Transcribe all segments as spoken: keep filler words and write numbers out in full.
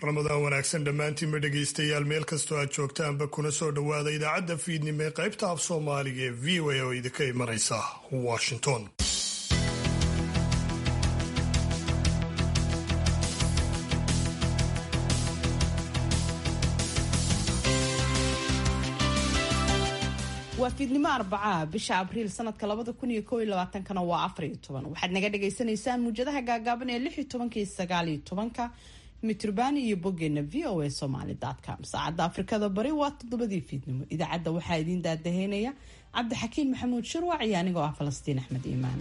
Ramadaan wanaagsan dhammaantiinba dhegaystayaal meel kastoo aad joogtaanba kuna soo dhowaada idaacadda fiidnimo ee qaybta af Soomaaliga ee V O A oo idinka imanaysa Washington. waa fiidnimo Arbacaa bisha Abriil sanadka labada kun iyo kow iyo labaatan kana waa afar iyo toban. waxaad naga dhagaysanaysaan muujadaha gaagaaban ee lix iyo tobanka iyo sagaal iyo tobanka mitrban iyo boggeena v o a somali dot com. saacadda Afrikada Bari waa toddobadii fiidnimo. idaacadda waxaa idiin daadaheynaya Cabdixakiin Maxamuud Shirwac iyo anigoo ah Falastiin Axmed Iimaan.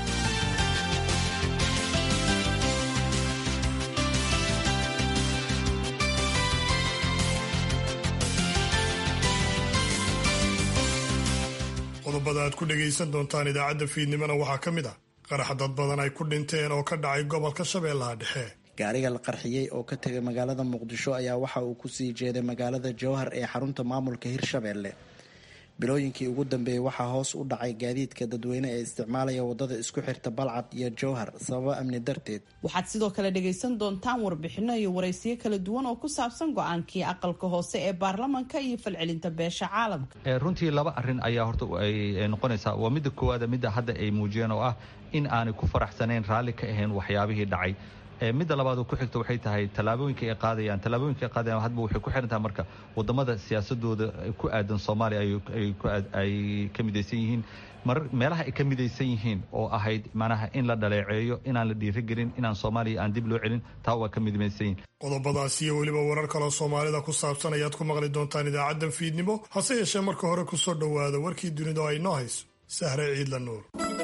qodobada aad ku dhagaysan doontaan idaacadda fiidnimona waxaa ka mid ah qarax dad badan ay ku dhinteen oo ka dhacay gobolka Shabeellaha Dhexe. gaariga la qarxiyey oo ka tegay magaalada Muqdisho ayaa waxa uu ku sii jeeday magaalada Jowhar ee xarunta maamulka Hirshabeelle. bilooyinkii ugu dambeeyay waxaa hoos u dhacay gaadiidka dadweyne ee isticmaalaya wadada isku xirta Balcad iyo Jowhar sababo amni darteed. waxaad sidoo kale dhagaysan doontaan warbixino iyo waraysiyo kala duwan oo ku saabsan go-aankii aqalka hoose ee baarlamaanka iyo falcelinta beesha caalamka. runtii laba arrin ayaa horta ay noqonaysaa. waa midda koowaad midda hadda ay muujiyeen oo ah in aanay ku faraxsanayn raalli ka ahayn waxyaabihii dhacay. midda labaad oo ku xigta waxay tahay tallaabooyinka ay qaadayaan tallaabooyinka ay qaadayaan hadba waxay ku xiran tahay marka wadamada siyaasadooda ku aadan Soomaaliya ay ay ka midaysan yihiin mar meelaha ay ka midaysan yihiin oo ahayd macnaha in la dhaleeceeyo inaan la dhiirigelin inaan Soomaaliya aan dib loo celin taa waa ka midaysan yihiin. qodobadaas iyo weliba warar kale oo Soomaalida ku saabsan ayaad ku maqli doontaan idaacadda fiidnimo. hase yeeshee marka hore ku soo dhowaada warkii dunida ay noo hayso Sahre Ciidla Nuur.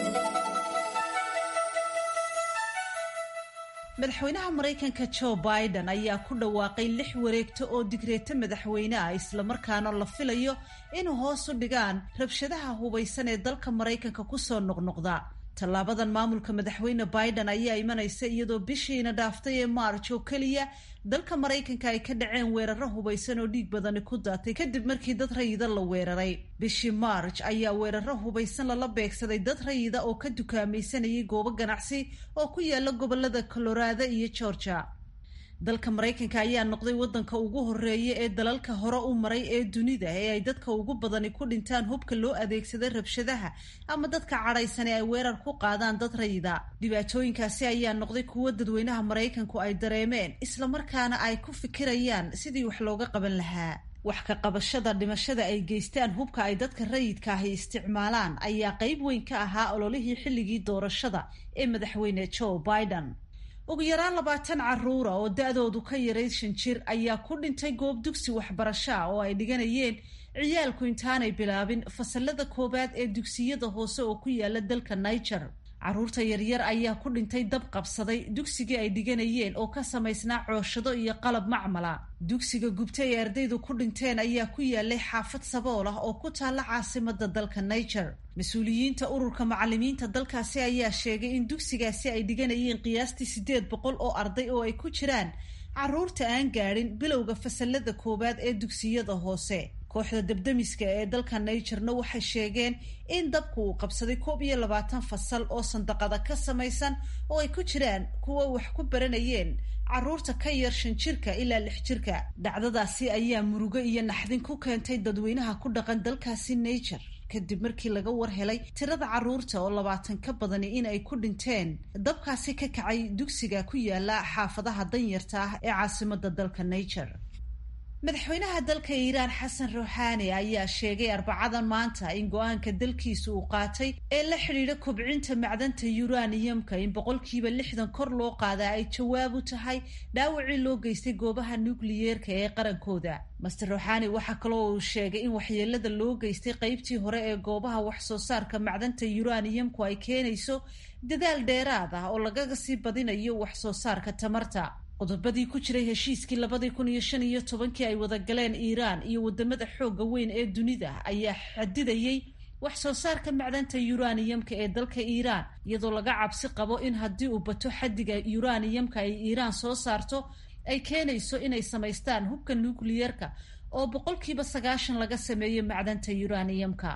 madaxweynaha Mareykanka Joe Biden ayaa ku dhawaaqay lix wareegto oo digreeto madaxweyne ah isla markaana la filayo inuu hoos u dhigaan rabshadaha hubaysan ee dalka Mareykanka ku soo noqnoqda. tallaabadan maamulka madaxweyne Biden ayaa imanaysa iyadoo bishiina dhaaftay ee March oo kaliya dalka Mareykanka ay ka dhaceen weeraro hubaysan oo dhiig badani ku daatay kadib markii dad rayida la weeraray. bishii March ayaa weeraro hubaysan lala beegsaday dad rayida oo ka dukaamaysanayay goobo ganacsi oo ku yaala gobolada Colorado iyo Georgia. dalka Mareykanka ayaa noqday wadanka ugu horeeya ee dalalka hore u maray ee dunida ee ay dadka ugu badani ku dhintaan hubka loo adeegsaday rabshadaha ama dadka cadhaysan ee ay weerar ku qaadaan dad rayida. dhibaatooyinkaasi ayaa noqday kuwo dadweynaha Mareykanku ay dareemeen isla markaana ay ku fikirayaan sidii wax looga qaban lahaa. wax ka qabashada dhimashada ay geystaan hubka ay dadka rayidka ahi isticmaalaan ayaa qayb weyn ka ahaa ololihii xilligii doorashada ee madaxweyne Joe Biden. ugu yaraan labaatan carruura oo da-doodu ka yarayd shan jir ayaa ku dhintay goob dugsi waxbarasho ah oo ay dhiganayeen ciyaalku intaanay bilaabin fasalada koowaad ee dugsiyada hoose oo ku yaala dalka Niger. carruurta yaryar ayaa ku dhintay dab qabsaday dugsigii ay dhiganayeen oo ka samaysnaa cooshado iyo qalab macmala. dugsiga gubtay ee ardaydu ku dhinteen ayaa ku yaalay xaafad sabool ah oo ku taalla caasimada dalka Niger. mas-uuliyiinta ururka macallimiinta dalkaasi ayaa sheegay in dugsigaasi ay dhiganayeen qiyaastii sideed boqol oo arday oo ay ku jiraan carruurta aan gaadhin bilowga fasalada koowaad ee dugsiyada hoose. kooxda dabdamiska ee dalka Nigerna waxay sheegeen in dabku uu qabsaday koob iyo labaatan fasal oo sandaqada ka samaysan oo ay ku jiraan kuwa wax ku baranayeen carruurta ka yar shan jirka ilaa lix jirka. dhacdadaasi ayaa murugo iyo naxdin ku keentay dadweynaha ku dhaqan dalkaasi Niger kadib markii laga war helay tirada carruurta oo labaatan ka badani in ay ku dhinteen dabkaasi ka kacay dugsiga ku yaala xaafadaha danyarta ah ee caasimada dalka Niger. madaxweynaha dalka Iiraan Xasan Rouhani ayaa sheegay Arbacadan maanta in go-aanka dalkiisa uu qaatay ee la xidhiidha kobcinta macdanta uraniumka in boqolkiiba lixdan kor loo qaadaa ay jawaab u tahay dhaawacii loo geystay goobaha nukliyeerka ee qarankooda. Master Rouhani waxaa kaloo uu sheegay in waxyeelada loo geystay qaybtii hore ee goobaha wax soo saarka macdanta uraniumku ay keenayso dadaal dheeraad ah oo lagaga sii badinayo wax soo saarka tamarta. qodobadii ku jiray heshiiskii labadii kun iyo shan iyo tobankii ay wada galeen Iiraan iyo wadamada xooga weyn ee dunida ayaa xadidayay wax soo saarka macdanta uraniumka ee dalka Iiraan iyadoo laga cabsi qabo in haddii uu bato xadiga uraniumka ay Iiraan soo saarto ay keenayso inay samaystaan hubka nukliyeerka oo boqolkiiba sagaashan laga sameeyo macdanta uraniumka.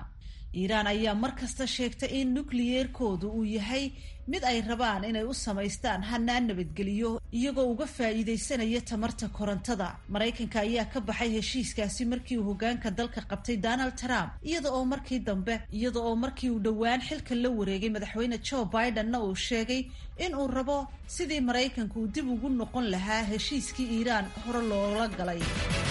iiraan ayaa mar kasta sheegtay in nukliyeerkoodu uu yahay mid ay rabaan inay u samaystaan hanaan nabadgeliyo iyagoo uga faa'iidaysanaya tamarta korontada. maraykanka ayaa ka baxay heshiiskaasi markii uu hogaanka dalka qabtay Donald Trump, iyada oo markii dambe iyada oo markii uu dhowaan xilka la wareegay madaxweyne Joe Biden uu sheegay in uu rabo sidii maraykanku uu dib ugu noqon lahaa heshiiskii iiraan hore loola galay.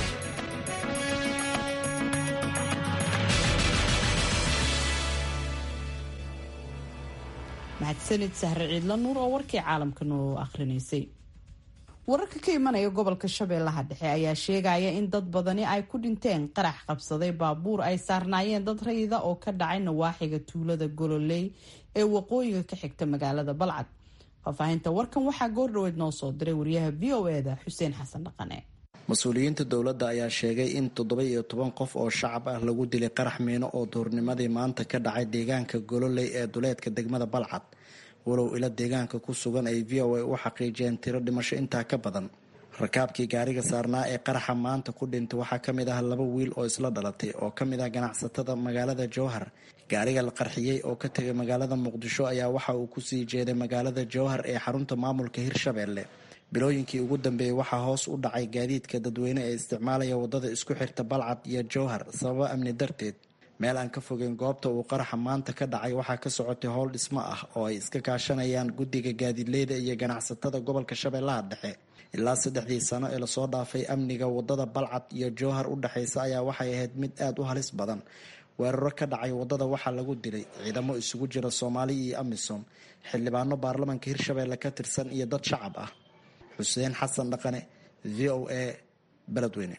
mahadsanid Sahre Ciidla Nuur oo warkii caalamka noo akhrinaysay. wararka ka imanaya gobolka Shabeellaha Dhexe ayaa sheegaya in dad badani ay ku dhinteen qarax qabsaday baabuur ay saarnaayeen dad rayida oo ka dhacay nawaaxiga tuulada Gololey ee waqooyiga ka xigta magaalada Balcad. faahfaahinta warkan waxaa goordhaweed noo soo diray wariyaha V O E da Xuseen Xasan Dhaqane. mas-uuliyiinta dowladda ayaa sheegay in toddoba iyo toban qof oo shacab ah lagu dilay qarax miino oo duurnimadii maanta ka dhacay deegaanka Gololey ee duleedka degmada Balcad, walow ila deegaanka ku sugan ay V O A u xaqiijiyeen tiro dhimasho intaa ka badan. rakaabkii gaariga saarnaa ee qaraxa maanta ku dhintay waxaa ka mid ah laba wiil oo isla dhalatay oo ka mid ah ganacsatada magaalada Jowhar. gaariga la qarxiyey oo ka tegay magaalada Muqdisho ayaa waxa uu kusii jeeday magaalada Jowhar ee xarunta maamulka Hirshabelle. bilooyinkii ugu dambeeyey waxaa hoos u dhacay gaadiidka dadweyne ee isticmaalaya wadada isku xirta Balcad iyo Jowhar sababo amni darteed. meel aan ka fogeyn goobta uu qaraxa maanta ka dhacay waxaa ka socotay howl dhismo ah oo ay iska kaashanayaan guddiga gaadiidleyda iyo ganacsatada gobolka Shabeellaha Dhexe. ilaa saddexdii sano ee lasoo dhaafay amniga wadada Balcad iyo Jowhar u dhaxaysa ayaa waxay ahayd mid aad u halis badan. weeraro ka dhacay wadada waxaa lagu dilay ciidamo isugu jira Soomaali iyo Amisom, xildhibaano baarlamaanka Hirshabelle ka tirsan iyo dad shacab ah. Xuseen Xasan Dhaqane, V O A, Beledweyne.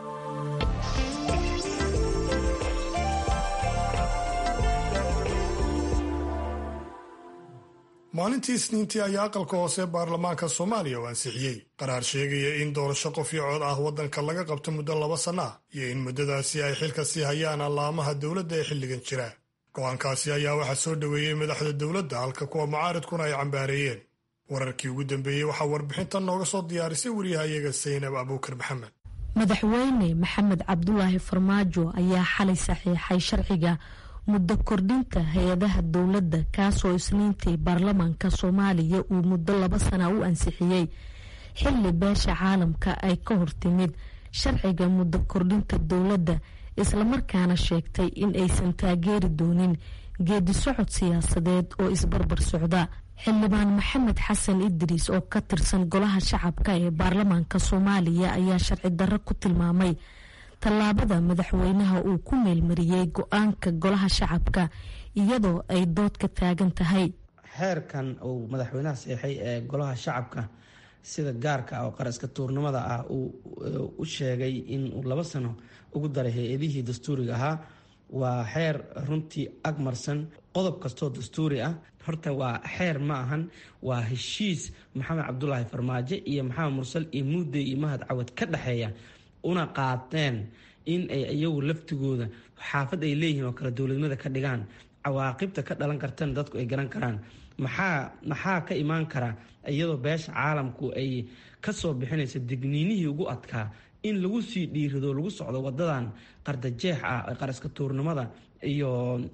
maalintii Isniintii ayaa aqalka hoose baarlamaanka Soomaaliya uu ansixiyey qaraar sheegaya in doorasho qof iyo cod ah wadanka laga qabto muddo laba sano ah iyo in muddadaasi ay xilka sii hayaan allaamaha dowladda ee xilligan jira. go-aankaasi ayaa waxaa soo dhoweeyey madaxda dowladda halka kuwa mucaaridkuna ay cambaareeyeen. wararkii ugu dambeeyey waxaa warbixintan nooga soo diyaarisay wariyahayaga Saynab Abuukar Maxamed. madaxweyne maxamed cabdulaahi farmaajo ayaa xalay saxiixay sharciga muddo kordhinta hay-adaha dowladda kaasoo isniintii baarlamaanka Soomaaliya uu muddo laba sana u ansixiyey xilli beesha caalamka ay ka hortimid sharciga muddo kordhinta dowladda islamarkaana sheegtay in aysan taageeri doonin geedi socod siyaasadeed oo isbarbar socda. xildhibaan maxamed xasan idriis oo ka tirsan golaha shacabka ee baarlamaanka Soomaaliya ayaa sharci darro ku tilmaamay tallaabada madaxweynaha uu ku meelmariyey go-aanka golaha shacabka iyadoo ay dood ka taagan tahay. xeerkan uu madaxweynaha saxeexay ee golaha shacabka sida gaarka ah oo qaraska tuurnimada ah uu u sheegay in uu laba sano ugu daray hay-adihii dastuuriga ahaa waa xeer runtii agmarsan qodob kastoo dastuuri ah. horta waa xeer ma ahan, waa heshiis maxamed cabdulaahi farmaajo iyo maxamed mursal iyo muddo iyo mahad cawad ka dhexeeya una qaateen in ay iyagu laftigooda xaafad ay leeyihiin oo kale dowladnimada ka dhigaan. cawaaqibta ka dhalan kartana dadku ay garan karaan. maxaa maxaa ka imaan kara iyadoo beesha caalamku ay kasoo bixinaysa digniinihii ugu adkaa in lagu sii dhiirido lagu socdo wadadan qardajeex ah qaraska tuurnimada iyo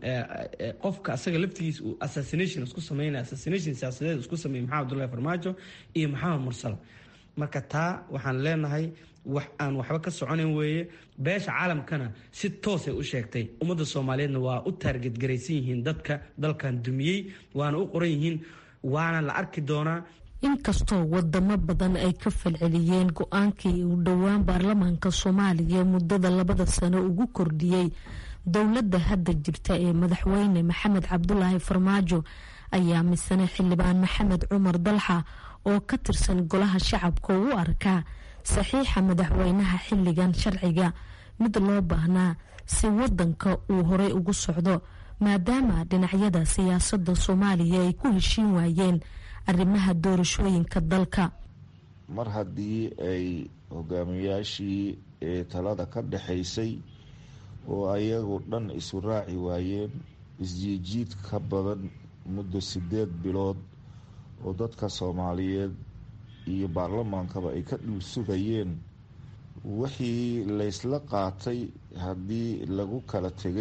qofka asaga laftigiisa uu assassination isku sameynaya assassination siyaasadeed isku sameeyay maxamed cabdulaahi farmaajo iyo maxamed mursal. marka taa waxaan leenahay wax aan waxba ka soconayn weeye. beesha caalamkana si toosay u sheegtay. ummadda Soomaaliyeedna waa u taarget garaysan yihiin dadka dalkan dumiyey, waana u qoran yihiin, waana la arki doonaa. inkastoo wadamo badan ay ka falceliyeen go-aankii uu dhowaan baarlamaanka Soomaaliya muddada labada sano ugu kordhiyey dowladda hadda jirta ee madaxweyne maxamed cabdulaahi farmaajo, ayaa misane xildhibaan maxamed cumar dalxa oo ka tirsan golaha shacabka u arkaa saxiixa madaxweynaha xilligan sharciga mid loo baahnaa si wadanka uu horey ugu socdo maadaama dhinacyada siyaasadda Soomaaliya ay ku heshiin waayeen arrimaha doorashooyinka dalka. mar haddii ay hogaamiyaashii ee talada ka dhexaysay oo ayagu dhan isu raaci waayeen isjiijiid ka badan muddo sideed bilood oo dadka Soomaaliyeed iyo baarlamaankaba ay ka dhul sugayeen, wixii laysla qaatay haddii lagu kala tegay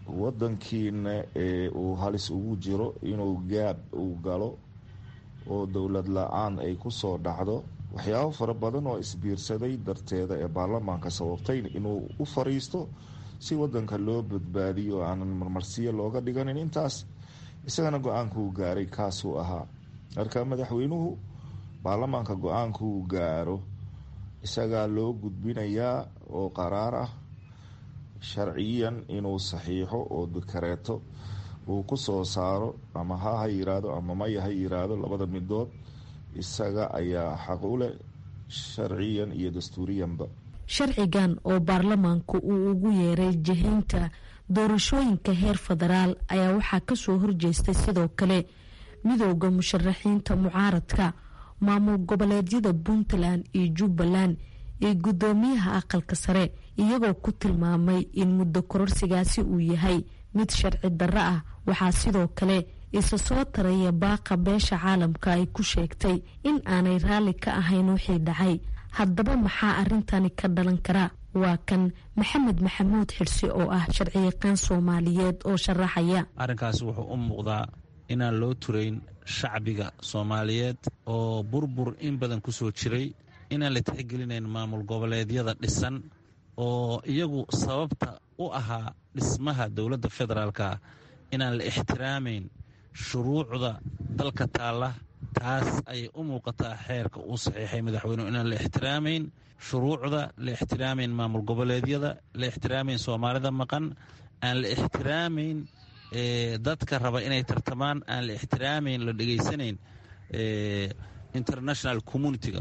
wadankiina ee uu halis ugu jiro inuu gaab uu galo oo dowlad la-aan ay ku soo dhacdo waxyaabo fara badan oo isbiirsaday darteeda ee baarlamaanka sababtay inuu u fariisto si wadanka loo badbaadiyo oo aanan marmarsiyo looga dhiganin. intaas isagana go-aankuu gaaray kaasuu ahaa. marka madaxweynuhu baarlamaanka go-aankuu gaaro isagaa loo gudbinayaa oo qaraar ah sharciyan inuu saxiixo oo dikareeto uu ku soo saaro, ama ha ha yiraahdo ama maya ha yiraahdo, labada midood isaga ayaa xaq u leh sharciyan iyo dastuuriyanba. sharcigan oo baarlamaanku uu ugu yeeray jihaynta doorashooyinka heer federaal ayaa waxaa kasoo horjeestay sidoo kale midowda musharaxiinta mucaaradka, maamul goboleedyada puntland iyo jubbaland iyo guddoomiyaha aqalka sare, iyagoo ku tilmaamay in muddo kororsigaasi uu yahay mid sharci darro ah. waxaa sidoo kale isa soo taraya baaqa beesha caalamka ay ku sheegtay in aanay raalli ka ahayn wixii dhacay. haddaba maxaa arintani ka dhalan kara? waa kan maxamed maxamuud xirsi oo ah sharciyaqaan soomaaliyeed oo sharaxaya. arrinkaasi wuxuu u muuqdaa inaan loo turayn shacbiga soomaaliyeed oo burbur in badan ku soo jiray, inaan la tixgelinayn maamul goboleedyada dhisan oo iyagu sababta u ahaa dhismaha dowladda federaalka, inaan la ixtiraamayn shuruucda dalka taalla. taas ayay u muuqataa xeerka uu saxiixay madaxweynuhu, inaan la ixtiraamayn shuruucda, la ixtiraamayn maamul goboleedyada, la ixtiraamayn soomaalida maqan, aan la ixtiraamayn dadka raba inay tartamaan, aan la ixtiraamayn, la dhegaysanayn international communitiga.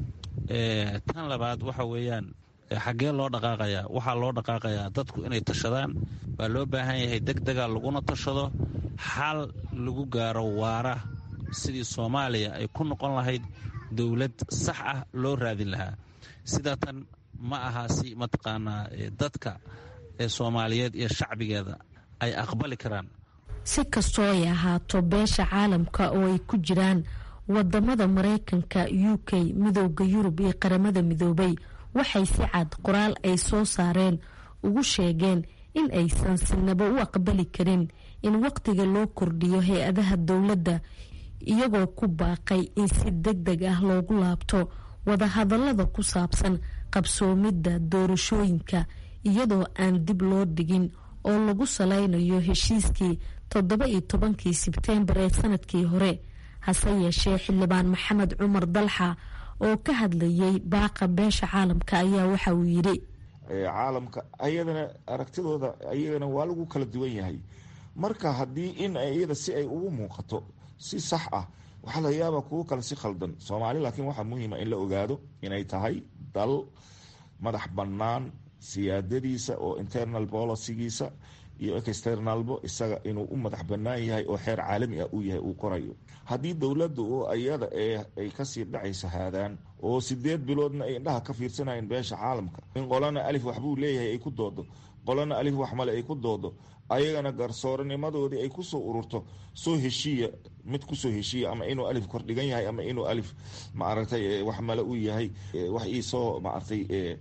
tan labaad waxa weeyaan xaggee loo dhaqaaqayaa? waxaa loo dhaqaaqayaa dadku inay tashadaan, baa loo baahan yahay degdega laguna tashado, xal lagu gaaro waara sidii soomaaliya ay ku noqon lahayd dowlad sax ah loo raadin lahaa. sidaa tan ma aha si mataqaanaa dadka ee soomaaliyeed iyo shacbigeeda ay aqbali karaan. si kastoo ay ahaato beesha caalamka oo ay ku jiraan wadamada maraykanka, u k, midowda yurub iyo qaramada midoobay waxay si cad qoraal ay soo saareen ugu sheegeen in aysan sinaba u aqbali karin in waqtiga loo kordhiyo hay-adaha dowladda, iyagoo ku baaqay in si deg deg ah loogu laabto wadahadalada ku saabsan qabsoomidda doorashooyinka iyadoo aan dib loo dhigin oo lagu salaynayo heshiiskii toddoba iyo tobankii sebteembar ee sanadkii hore. hase yeeshee xildhibaan maxamed cumar dalxa oo ka hadlayay baaqa beesha caalamka ayaa waxa uu yidhi caalamka ayadana aragtidooda ayagana waa lagu kala duwan yahay. marka haddii in iyada si ay ugu muuqato si sax ah, waxaa laga yaabaa kuwo kale si khaldan. soomaali laakiin waxaa muhiima in la ogaado inay tahay dal madax bannaan siyaadadiisa oo internal policygiisa iyo externalbo isaga inuu u madax bannaan yahay oo xeer caalami ah uu yahay uu qorayo. haddii dowladda oo ayada ay kasii dhacayso haadaan oo sideed biloodna ay indhaha ka fiirsanayeen beesha caalamka, in qolana alif waxbuu leeyahay ay ku doodo, qolana alif wax male ay ku doodo, ayagana garsooranimadoodii ay kusoo ururto soo heshiiya, mid kusoo heshiiya, ama inuu alif kordhigan yahay ama inuu alif maaragtay wax male u yahay, wax iisoo maaragtay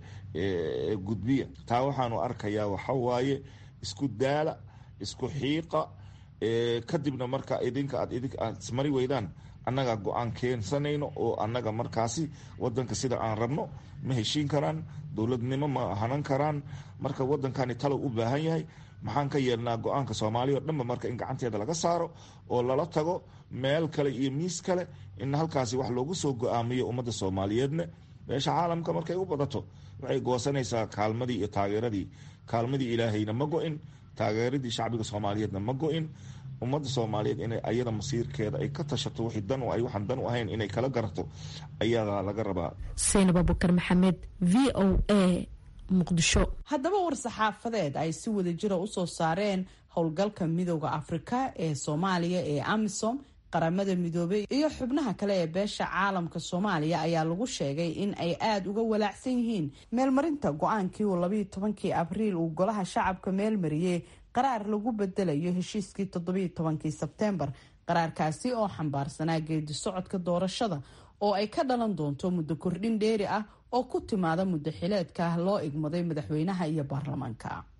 gudbiya. taa waxaanu arkayaa waxawaaye isku daala, isku xiiqa, kadibna marka idinka aad idinka aad ismari weydaan annaga go-aan keensanayno oo annaga markaasi wadanka sida aan rabno ma heshiin karaan, dowladnimo ma hanan karaan. marka wadankani talow u baahan yahay, maxaan ka yeelnaa go-aanka soomaaliya o dhanba marka in gacanteeda laga saaro oo lala tago meel kale iyo miis kale, in halkaasi wax loogu soo go-aamiyo ummadda soomaaliyeedna. beesha caalamka markay u badato waxay goosanaysaa kaalmadii iyo taageeradii. kaalmadii ilaahayna ma go-in, taageeradii shacbiga soomaaliyeedna ma go-in. ummadda soomaaliyeed inay ayada masiirkeeda ay ka tashato wixii dan ay waxaan dan u ahayn inay kala garato ayadaa laga rabaa. saynab abubakar maxamed, v o a, muqdisho. haddaba war-saxaafadeed ay si wada jira usoo saareen howlgalka midooda afrika ee soomaaliya ee amisom, qaramada midoobay iyo xubnaha kale ee beesha caalamka soomaaliya ayaa lagu sheegay in ay aada uga walaacsan yihiin meelmarinta go-aankii uu labayo tobankii abriil uu golaha shacabka meelmariyey qaraar lagu bedelayo heshiiskii toddobiyo tobankii sebteembar. qaraarkaasi oo xambaarsanaa geedi socodka doorashada oo ay ka dhalan doonto muddo kordhin dheeri ah oo ku timaada muddo xileedka loo igmaday madaxweynaha iyo baarlamaanka.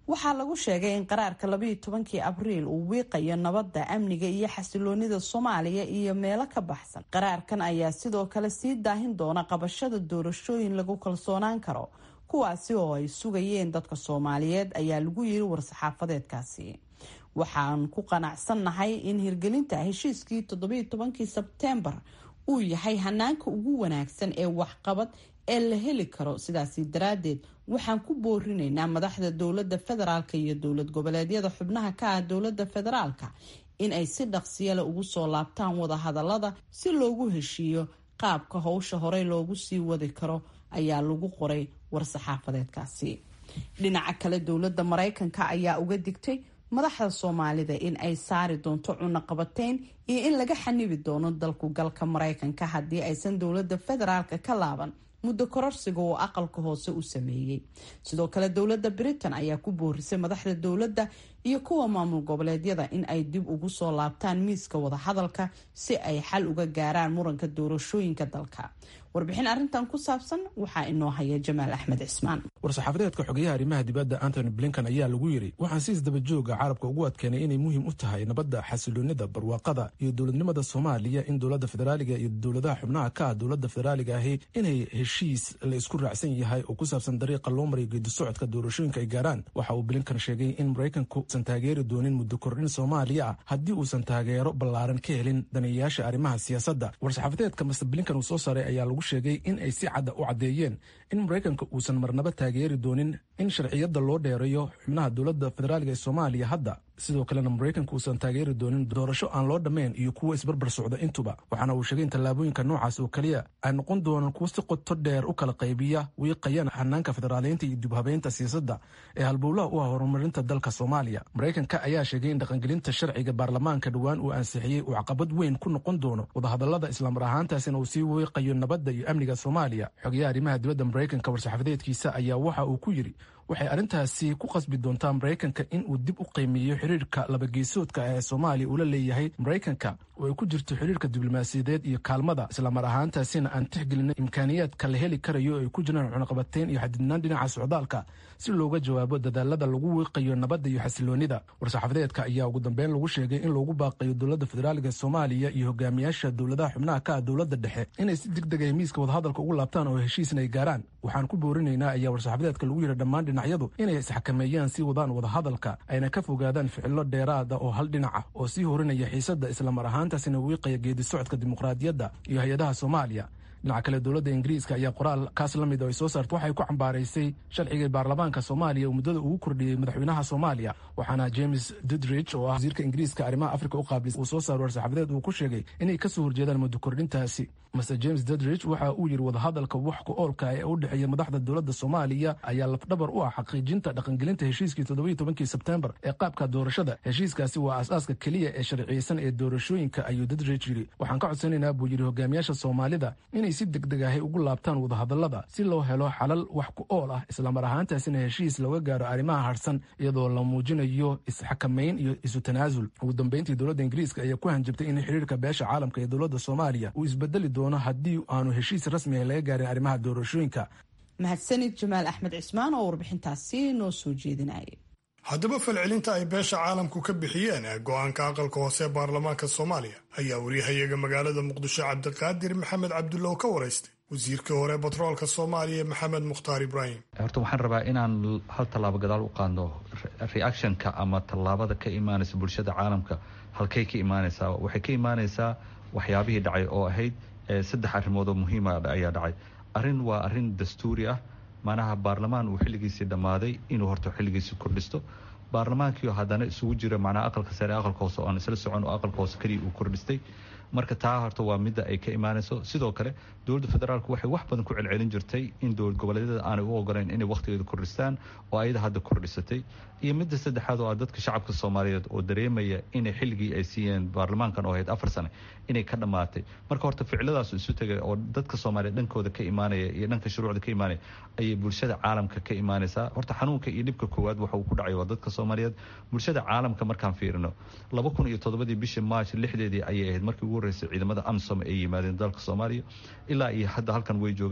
waxaa lagu sheegay in qaraarka labayo tobankii abriil uu wiiqayo nabadda, amniga iyo xasiloonida Soomaaliya iyo meelo ka baxsan. Qaraarkan ayaa sidoo kale sii daahin doona qabashada doorashooyin lagu kalsoonaan karo, kuwaasi oo ay sugayeen dadka Soomaaliyeed, ayaa lagu yiri war-saxaafadeedkaasi. waxaan ku qanacsannahay in hirgelinta heshiiskii toddobiyo tobankii Sebteembar uu yahay hanaanka ugu wanaagsan ee waxqabad ee la heli karo. sidaasi daraadeed waxaan ku boorinaynaa madaxda dowladda federaalka iyo dowlad goboleedyada xubnaha ka ah dowladda federaalka in ay si dhaqsiya leh ugu soo laabtaan wada hadallada si loogu heshiiyo qaabka howsha horey loogu sii wadi karo, ayaa lagu qoray war-saxaafadeedkaasi. dhinaca kale, dowladda Mareykanka ayaa uga digtay madaxda Soomaalida in ay saari doonto cunaqabateyn iyo in laga xanibi doono dalku galka Mareykanka haddii aysan dowladda federaalka ka laaban muddo kororsiga oo aqalka hoose u sameeyey. sidoo kale dowladda Britain ayaa ku boorisay madaxda dowladda iyo kuwa maamul goboleedyada in ay dib ugu soo laabtaan miiska wada hadalka si ay xal uga gaaraan muranka doorashooyinka dalka. warbixin arrintan ku saabsan waxaa inoo haya Jamaal Axmed Cismaan. war-saxaafadeedka xogayaha arrimaha dibadda Anthony Blinken ayaa lagu yiri waxaan si isdaba jooga carabka ugu adkeenay inay muhiim u tahay nabadda, xasiloonida, barwaaqada iyo dowladnimada Soomaaliya, in dowladda federaaliga iyo dowladaha xubnaha ka ah dowladda federaaliga ahi inay heshiis la isku raacsan yahay oo ku saabsan dariiqa loo maray geedi socodka doorashooyinka ay gaaraan. waxa uu Blinken sheegay in Mareykanku uusan taageeri doonin muddo kordhin Soomaaliya ah haddii uusan taageero ballaaran ka helin daneeyayaasha arrimaha siyaasadda. war-saxaafadeedka Mister Blinken uu soo saaray ayaa lagu sheegay in ay si cadda u caddeeyeen in Mareykanka uusan marnaba taageeri doonin in sharciyada loo dheereeyo xubnaha dowladda federaaliga ee Soomaaliya hadda. sidoo kalena Mareykanka uusan taageeri doonin doorasho aan loo dhammayn iyo kuwo isbarbar socda intuba. waxaana uu sheegay in tallaabooyinka noocaas oo kaliya ay noqon doonaan kuwo si qoto dheer u kala qaybiya wiiqayaan hanaanka federaaleynta iyo dibhabeynta siyaasadda ee halbowlaha u ah horumarinta dalka Soomaaliya. Mareykanka ayaa sheegay in dhaqangelinta sharciga baarlamaanka dhowaan uu ansixiyey uu caqabad weyn ku noqon doono wadahadallada, islamar ahaantaasina uu sii wiiqayo nabadda iyo amniga Soomaaliya. xogayaha arrimaha dibadda Mareykanka war-saxaafadeedkiisa ayaa waxa uu ku yiri waxay arrintaasi ku qasbi doontaa Mareykanka in uu dib u qiimeeyo xiriirka labageesoodka ee Soomaaliya uu la leeyahay Mareykanka oo ay ku jirto xiriirka diblomaasiyadeed iyo kaalmada, islamar ahaantaasina aan tixgelin imkaaniyaadka la heli karayo ay ku jiraan cunaqabateyn iyo xadidnaan dhinaca socdaalka si looga jawaabo dadaalada lagu wiiqayo nabadda iyo xasiloonida. war-saxaafadeedka ayaa ugu dambeyn lagu sheegay in loogu baaqayo dowladda federaaliga Soomaaliya iyo hogaamiyaasha dowladaha xubnaha ka ah dowladda dhexe inay si degdeg ah miiska wadahadalka ugu laabtaan oo heshiisna ay gaaraan. waxaan ku boorinaynaa ayaa war-saxaafadeedka lagu yiri dhammaan dhinacyadu inay isxakameeyaan si wadaan wadahadalka, ayna ka fogaadaan ficilo dheeraada oo hal dhinaca oo sii horinaya xiisadda, islamar ahaantaasina wiiqaya geedi socodka dimuqraadiyadda iyo hay-adaha Soomaaliya. dhinaca kale, dowladda Ingiriiska ayaa qoraal kaas la mid oo ay soo saartay waxay ku cambaaraysay sharciga baarlamaanka Soomaaliya oo muddada ugu kordhiyey madaxweynaha Soomaaliya. waxaana James Dudridge oo ah wasiirka Ingiriiska arrimaha Afrika u qaabilsan uu soo saaray war-saxaafadeed uu ku sheegay inay ka soo horjeedaan muddo kordhintaasi. Mister James Dudridge waxa uu yiri wadahadalka wax ku oolka ee u dhexeeya madaxda dowladda Soomaaliya ayaa lafdhabar u ah xaqiijinta dhaqangelinta heshiiskii toddobiyo tobankii Sebteembar ee qaabka doorashada. heshiiskaasi waa aasaaska keliya ee sharciyeysan ee doorashooyinka, ayuu Dudridge yiri. waxaan ka codsanaynaa buu yiri hogaamiyaasha Soomaalida inay si degdeg ah ugu laabtaan wadahadallada si loo helo xalal wax ku ool ah, islamar ahaantaasina heshiis looga gaaro arrimaha harsan iyadoo la muujinayo isxakameyn iyo isu tanaasul. ugu dambeyntii, dowladda Ingiriiska ayaa ku hanjabtay in xiriirka beesha caalamka ee dowladda Soomaaliya uu isbedeli doono haddii aanu heshiis rasmi ah laga gaarin arrimaha doorashooyinka. mahadsanid Jamaal Axmed Cismaan oo warbixintaasi noo soo jeedinayay. haddaba falcelinta ay beesha caalamku ka bixiyeen ee go-aanka aqalka hoose ee baarlamaanka Soomaaliya ayaa wariyahayaga magaalada Muqdisho Cabdiqaadir Maxamed Cabdullaw ka waraystay wasiirkii hore batroolka Soomaaliya Maxamed Mukhtaar Ibraahim. horta waxaan rabaa inaan hal tallaabo gadaal u qaadno reactionka ama tallaabada ka imaanaysa bulshada caalamka. halkay ka imaanaysaa? waxay ka imaanaysaa waxyaabihii dhacay oo ahayd saddex arrimood oo muhiima ayaa dhacay. arrin waa arrin dastuuri ah, macnaha baarlamaan uu xilligiisii dhammaaday inuu horta xilligiisii kordhisto. baarlamaankii haddana isugu jira macnaha aqalka sare, aqalka hoose oo aan isla socon oo aqalka hoose keliya uu kordhistay. marka taa horta waa midda ay ka imaanayso. sidoo kale dowladda federaalku waxay wax badan ku celcelin jirtay in dowlad goboleedyada aanay u ogolayn inay wakhtigeeda kordhistaan oo ayada hadda kordhisatay. iyo midda saddexaad oo ah dadka shacabka Soomaaliyeed oo dareemaya inay xilligii ay siiyeen baarlamaankan oo ahayd afar sane inay ka dhammaatay. marka horta ficiladaas isu tagay oo dadka Soomaaliyeed dhankooda ka imaanaya iyo dhanka shuruucda ka imaanaya ayay bulshada caalamka ka imaanaysaa. horta xanuunka iyo dhibka koowaad waxa uu ku dhacay waa dadka Soomaaliyeed. bulshada caalamka markaan fiirino laba kun iyo toddobadii bishii March lixdeedii ayay ahayd markii ugu horeysay ciidamada AMISOM ay yimaadeen dalka Soomaaliya. ilaa iyo hadda halkan way joogaan.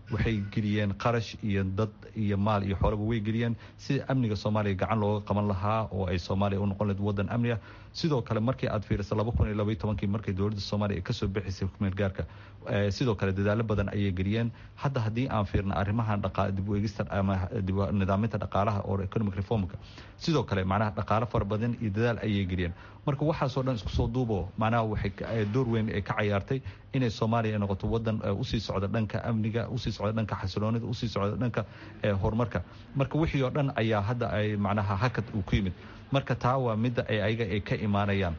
waxay geliyeen qarash iyo dad iyo maal iyo xoolaba way geliyeen si amniga soomaaliya gacan looga qaban lahaa oo ay soomaaliya u noqon lahayd wadan amni ah. sidoo kale markii aad fiiriso laba kun iyo labaiyo tobankii markii dowladda soomaaliya ay kasoo bixisay xukuumad gaarka sidoo kale dadaalo badan ayay geliyeen. hadda haddii aan fiirno arrimahan dib u eegista ama nidaaminta dhaqaalaha oo economic reformka sidoo kale macnaha dhaqaalo fara badan iyo dadaal ayay geliyeen. marka waxaasoo dhan isku soo duubo macnaha waxay door weyn ay ka cayaartay inay soomaaliya noqoto wadan usii socda dhanka amniga, usii socda dhanka xasiloonida, usii socda dhanka horumarka. marka wixii oo dhan ayaa hadda ay macnaha hakad uu ku yimid. marka taa waa midda ay ayaga ay ka imaanayaan.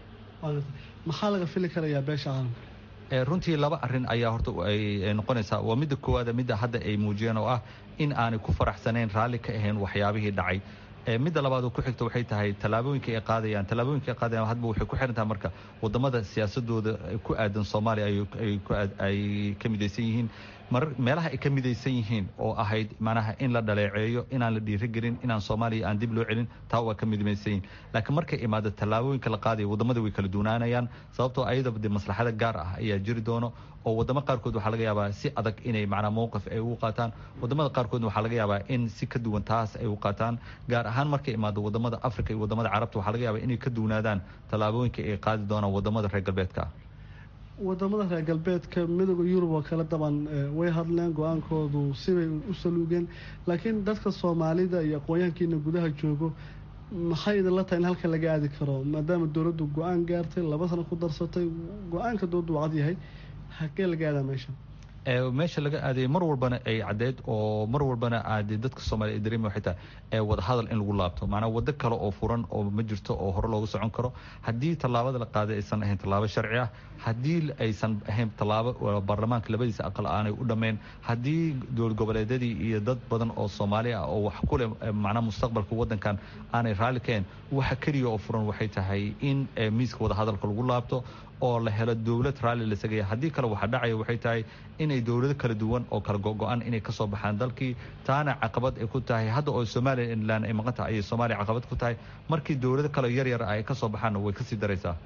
maxaa laga fili karayaa beesha caalamka? runtii laba arin ayaa horta ay noqonaysaa. waa midda koowaada midda hadda ay muujiyeen oo ah in aanay ku faraxsanayn raalli ka ahayn waxyaabihii dhacay. midda labaad oo ku xigta waxay tahay tallaabooyinka ay qaadayaan tallaabooyinka ay qaadayaan hadba waxay ku xiran tahay marka wadamada siyaasadooda ku aadan Soomaaliya ay ay ka midaysan yihiin meelaha ay ka midaysan yihiin oo ahayd macnaha in la dhaleeceeyo, inaan la dhiirigelin, inaan Soomaaliya aan dib loo celin, taa waa ka midaysan yihiin. laakiin markay imaado tallaabooyinka la qaadayo wadamada way kala duwanaanayaan sababtoo ayada de maslaxada gaar ah ayaa jiri doono oo wadamo qaarkood waxaa laga yaabaa si adag inay macnaha mowqif ay u qaataan, wadamada qaarkoodna waxaa laga yaabaa in si ka duwan taas ay u qaataan. gaar ahaan markay imaado wadamada Afrika iyo wadamada Carabta waxaa laga yaabaa inay ka duwanaadaan tallaabooyinka ay qaadi doonaan wadamada reer galbeedka ah. wadamada reer galbeedka midowga Yurub oo kala daban way hadleen go'aankoodu sibay u saluugeen, laakiin dadka Soomaalida iyo aqoonyahankiina gudaha joogo maxay idin la tahay in halka laga aadi karo maadaama dawladdu go'aan gaartay laba sano ku darsatay go'aanka dawladdu wacad yahay halkee laga aadaa meesha? meesha laga aaday mar walbana ay cadeed oo mar walbana aad dadka Soomaaliyeed dareemay xitaa ee wada hadal in lagu laabto macna wada kale oo furan oo ma jirto oo hore loogu socon karo hadii tallaabada la qaaday aysan ahayn tallaabo sharci ah, hadii aysan ahayn tallaabo baarlamaanka labadiisa aqal aanay u dhameyn, hadii dowlad goboleedyadii iyo dad badan oo Soomaali ah oo wax ku leh macna mustaqbalka wadankan aanay raali keen, waxa kaliya oo furan waxay tahay in miiska wada hadalka lagu laabto oo la helo dawlad raali la sagay. hadii kale waxa dhacaya waxay tahay inay dawlado kala duwan oo kala go'an inay ka soo baxaan dalkii, taana caqabad ay ku tahay hadda oo Soomaaliland ay maqan tahay ay Soomaaliya caqabad ku tahay markii dawlado kale yar yar ay ka soo baxaan way ka sii daraysaa.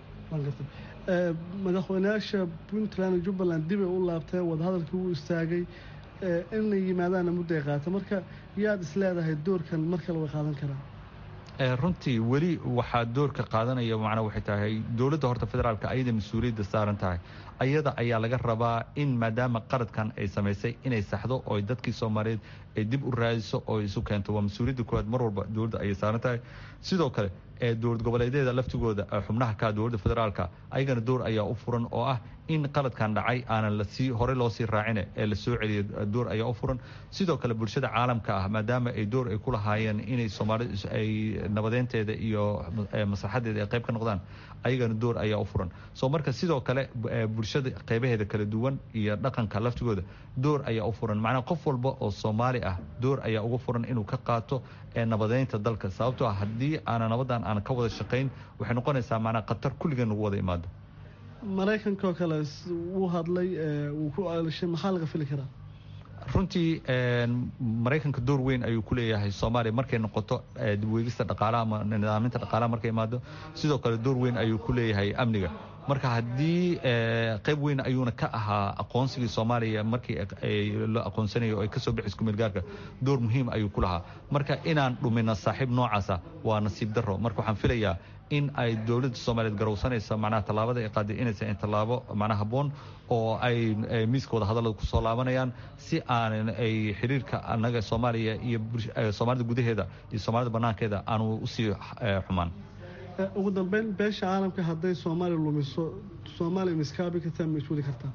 ee madaxweynaha Puntland iyo Jubbaland dib u laabtay wada hadalkii uu istaagay ee in la yimaadaan muddo qaata, marka yaad isleedahay doorkan marka la qaadan karaa? ee runtii wali waxa doorka qaadanaya macna waxay tahay dawladda horta federaalka ayada mas'uuliyadda saaran tahay, ayada ayaa laga rabaa in maadaama qaradkan ay sameysay inay saxdo oo dadkii Soomaaliyeed ay dib u raadiso oo isu keento. waa mas'uuliyadda koowaad mar walba dawladda ay saaran tahay. sidoo kale ee dowlad goboleedyada laftigooda xubnaha ka dowladda federaalka ayagana door ayaa u furan oo ah in qaladkan dhacay aanan la sii hore loo sii raacin ee la soo celiyo, door ayaa u furan. sidoo kale bulshada caalamka ah maadaama ay door ay ku lahaayeen inay Soomaalidu ay nabadeynteeda iyo maslaxadeeda ay qayb ka noqdaan, ayagana door ayaa u furan. soo marka sidoo kale bulshada qaybaheeda kala duwan iyo dhaqanka laftigooda door ayaa u furan. macnaha qof walba oo Soomaali ah door ayaa ugu furan inuu ka qaato ee nabadeynta dalka, sababtoo ah haddii aan nabadan aan ka wada shaqayn waxay noqonaysaa macnaha khatar kulligan ugu wada imaado. Mareykanka oo kale uu hadlay uu ku aalashay maxaa laga fili karaa? runtii Mareykanka door weyn ayuu ku leeyahay Soomaaliya markay noqoto dib u eegista dhaqaalaha ama nidaaminta dhaqaalaha markay imaado. sidoo kale door weyn ayuu ku leeyahay amniga. marka haddii qayb weyn ayuuna ka ahaa aqoonsigii Soomaaliya markii ay la aqoonsanayo oo ay ka soo bixis ku meel gaarka, door muhiim ayuu ku lahaa. marka inaan dhumina saaxiib noocaasa waa nasiib darro. marka waxaan filayaa in ay dawladda Soomaaliyeed garowsanayso macnaha tallaabada ay qaaday inaysan in tallaabo macnaha habboon oo ay miiska wada hadallada ku soo laabanayaan si aan ay xiriirka annaga Soomaaliya iyo Soomaalida gudaheeda iyo Soomaalida banaankeeda aanu u sii xumaan. ugu dambeyn beesha caalamka hadday Soomaaliya lumiso Soomaaliya miskaabi ka tan masuuli kartaa?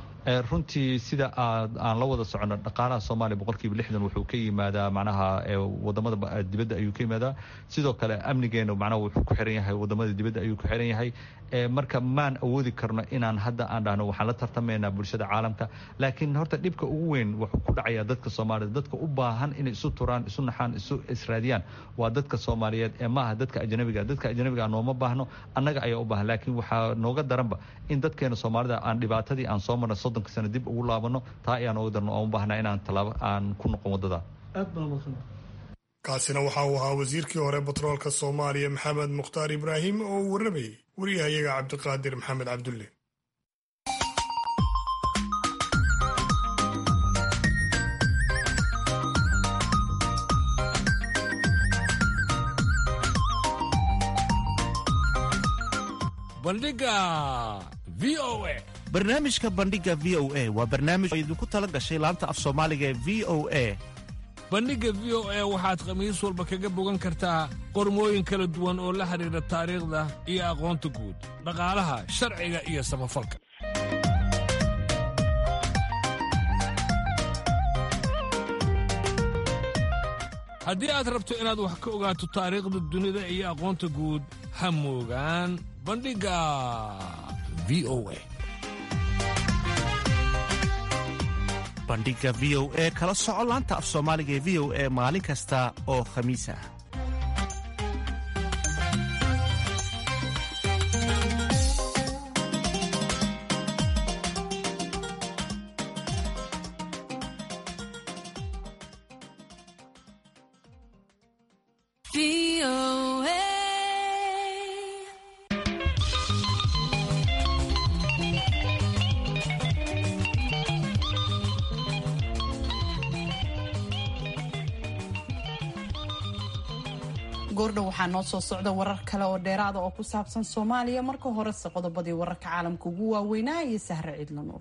runtii sida aan la wada socono dhaqaalaha Soomaaliya boqolkiiba lixdan wuxuu ka yimaadaa macnaha wadamada dibadda ayuu ka yimaadaa. sidoo kale amnigeena macnaha wuxuu ku xiran yahay wadamada dibadda ayuu ku xiran yahay. marka maan awoodi karno inaan hadda aan dhahno waxaan la tartamaynaa bulshada caalamka, laakiin horta dhibka ugu weyn wuxuu ku dhacayaa dadka Soomaalida. dadka u baahan inay isu turaan, isu naxaan, isu israadiyaan waa dadka Soomaaliyeed ee maaha dadka ajnabiga. dadka ajnabiga nooma baahno, annaga ayaa u baahan. laakiin waxaa nooga daranba in dadkeena Soomaalida aan dhibaatadii aan soo marnay soddonka sano dib ugu laabano, taa ayaa nooga daran oo u baahnaa inaan tallaabo aan ku noqon wadada. aad baa mahadsan. kaasina waxa uu ahaa wasiirkii hore batroolka Soomaaliya Maxamed Mukhtaar Ibraahim oo uu warramayay wariyahayaga Cabdiqaadir Maxamed Cabdulle. bandhiga v o a. barnaamijka bandhiga v o a waa barnaamij oo idinku tala gashay laanta af soomaaliga ee v o a. bandhigga v o a waxaad khamiis walba kaga bogan kartaa qormooyin kala duwan oo la xidhiidha taariikhda iyo aqoonta guud, dhaqaalaha, sharciga iyo samafalka. haddii aad rabto inaad wax ka ogaato taariikhda dunida iyo aqoonta guud, ha moogaan bandhigga v o a. bandhiga v o a kala soco laanta af soomaaliga ee v o a maalin kasta oo khamiis ah. goordhow waxaa noo soo socda warar kale oo dheeraada oo ku saabsan Soomaaliya. marka horese qodobadii wararka caalamka ugu waaweynaa iyo Sahra Ciidla Nuur.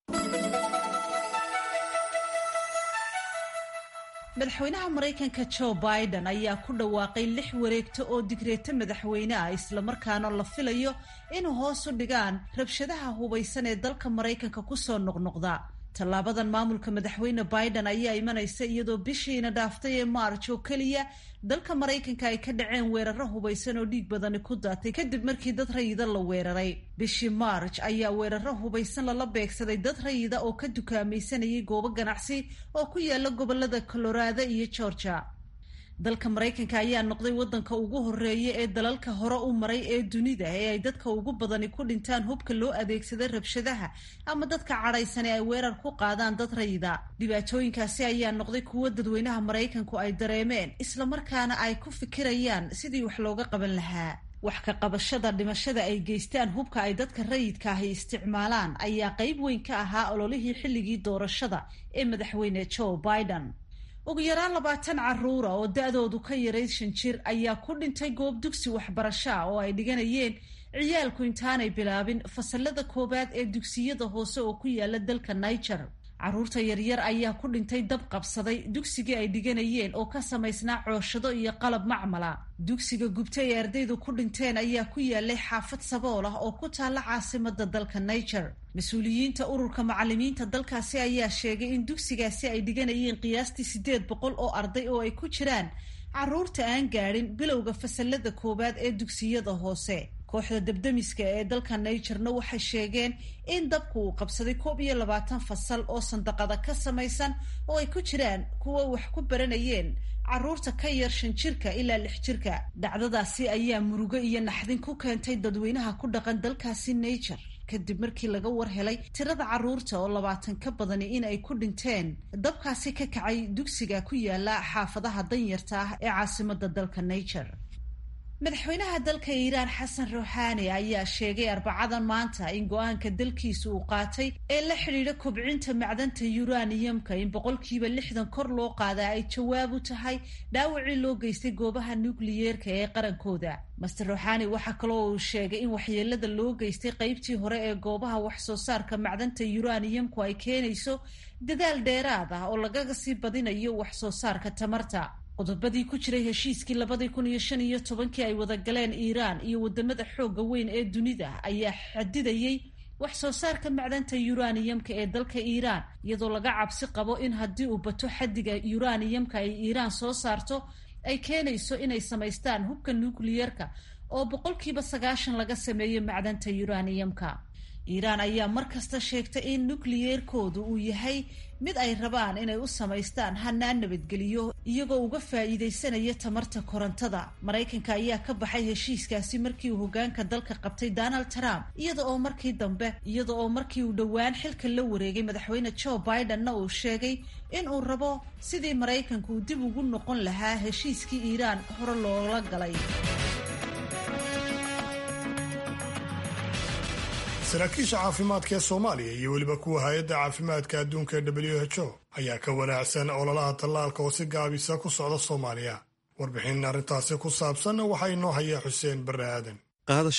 madaxweynaha Mareykanka Joe Biden ayaa ku dhawaaqay lix wareegto oo digreeta madaxweyne ah isla markaana la filayo inuu hoos u dhigaan rabshadaha hubaysan ee dalka Mareykanka ku soo noqnoqda. tallaabadan maamulka madaxweyne Biden ayaa imanaysa iyadoo bishiina dhaaftay ee March oo kaliya dalka Mareykanka ay ka dhaceen weeraro hubaysan oo dhiig badan ku daatay kadib markii dad rayida la weeraray. bishii March ayaa weeraro hubaysan lala beegsaday dad rayida oo ka dukaamaysanayay goobo ganacsi oo ku yaala gobolada Colorado iyo Georgia. dalka Mareykanka ayaa noqday wadanka ugu horeeya ee dalalka hore u maray ee dunida ee ay dadka ugu badani ku dhintaan hubka loo adeegsaday rabshadaha ama dadka cadhaysan ee ay weerar ku qaadaan dad rayida. dhibaatooyinkaasi ayaa noqday kuwo dadweynaha Mareykanku ay dareemeen isla markaana ay ku fikirayaan sidii wax looga qaban lahaa. wax ka qabashada dhimashada ay geystaan hubka ay dadka rayidka ah isticmaalaan ayaa qayb weyn ka ahaa ololihii xilligii doorashada ee madaxweyne Joe Biden. ugu yaraan labaatan carruura oo da-doodu ka yarayd shan jir ayaa ku dhintay goob dugsi waxbarasho ah oo ay dhiganayeen ciyaalku intaanay bilaabin fasalada koowaad ee dugsiyada hoose oo ku yaala dalka Niger. carruurta yaryar ayaa ku dhintay dab qabsaday dugsigii ay dhiganayeen oo ka samaysnaa cooshado iyo qalab macmala. dugsiga gubtay ee ardaydu ku dhinteen ayaa ku yaalay xaafad sabool ah oo ku taalla caasimada dalka Niger. mas-uuliyiinta ururka macallimiinta dalkaasi ayaa sheegay in dugsigaasi ay dhiganayeen qiyaastii sideed boqol oo arday oo ay ku jiraan carruurta aan gaadhin bilowga fasalada koowaad ee dugsiyada hoose. kooxda dabdamiska ee dalka Nigerna waxay sheegeen in dabku uu qabsaday koob iyo labaatan fasal oo sandaqada ka samaysan oo ay ku jiraan kuwa wax ku baranayeen carruurta ka yar shan jirka ilaa lix jirka. dhacdadaasi ayaa murugo iyo naxdin ku keentay dadweynaha ku dhaqan dalkaasi Niger kadib markii laga war helay tirada carruurta oo labaatan ka badani in ay ku dhinteen dabkaasi ka kacay dugsiga ku yaala xaafadaha danyarta ah ee caasimada dalka Niger. madaxweynaha dalka Iiraan Xasan Rouhani ayaa sheegay Arbacadan maanta in go-aanka dalkiisu uu qaatay ee la xidhiidha kobcinta macdanta uraniumka in boqolkiiba lixdan kor loo qaadaa ay jawaab u tahay dhaawacii loo geystay goobaha nukliyeerka ee qarankooda. Master Rouhani waxaa kaloo uu sheegay in waxyeelada loo geystay qaybtii hore ee goobaha wax soo saarka macdanta uraniumku ay keenayso dadaal dheeraad ah oo lagaga sii badinayo wax soo saarka tamarta. qodobadii ku jiray heshiiskii labadii kun iyo shan iyo tobankii ay wada galeen Iiraan iyo wadamada xooga weyn ee dunida ayaa xadidayay wax soo saarka macdanta uraniumka ee dalka Iiraan iyadoo laga cabsi qabo in haddii uu bato xadiga uraniumka ay Iiraan soo saarto ay keenayso inay samaystaan hubka nukliyeerka oo boqolkiiba sagaashan laga sameeyo macdanta uraniumka. Iiraan ayaa markasta sheegtay in nukliyeerkoodu uu yahay mid ay rabaan inay u samaystaan hanaan nabadgeliyo iyagoo uga faa'iidaysanaya tamarta korontada. Mareykanka ayaa ka baxay heshiiskaasi markii uu hogaanka dalka qabtay Donald Trump iyada oo markii dambe iyada oo markii uu dhowaan xilka la wareegay madaxweyne Joe Bidenna uu sheegay in uu rabo sidii Mareykanku dib ugu noqon lahaa heshiiskii Iiraan hore loola galay. saraakiisha caafimaadka ee Soomaaliya iyo weliba kuwa hay'adda caafimaadka adduunka ee W H O ayaa ka wanaagsan ololaha tallaalka oo si gaabisa ku socda Soomaaliya. warbixin arrintaasi ku saabsan waxaa inoo haya Xuseen Barre Aadan. qaadashada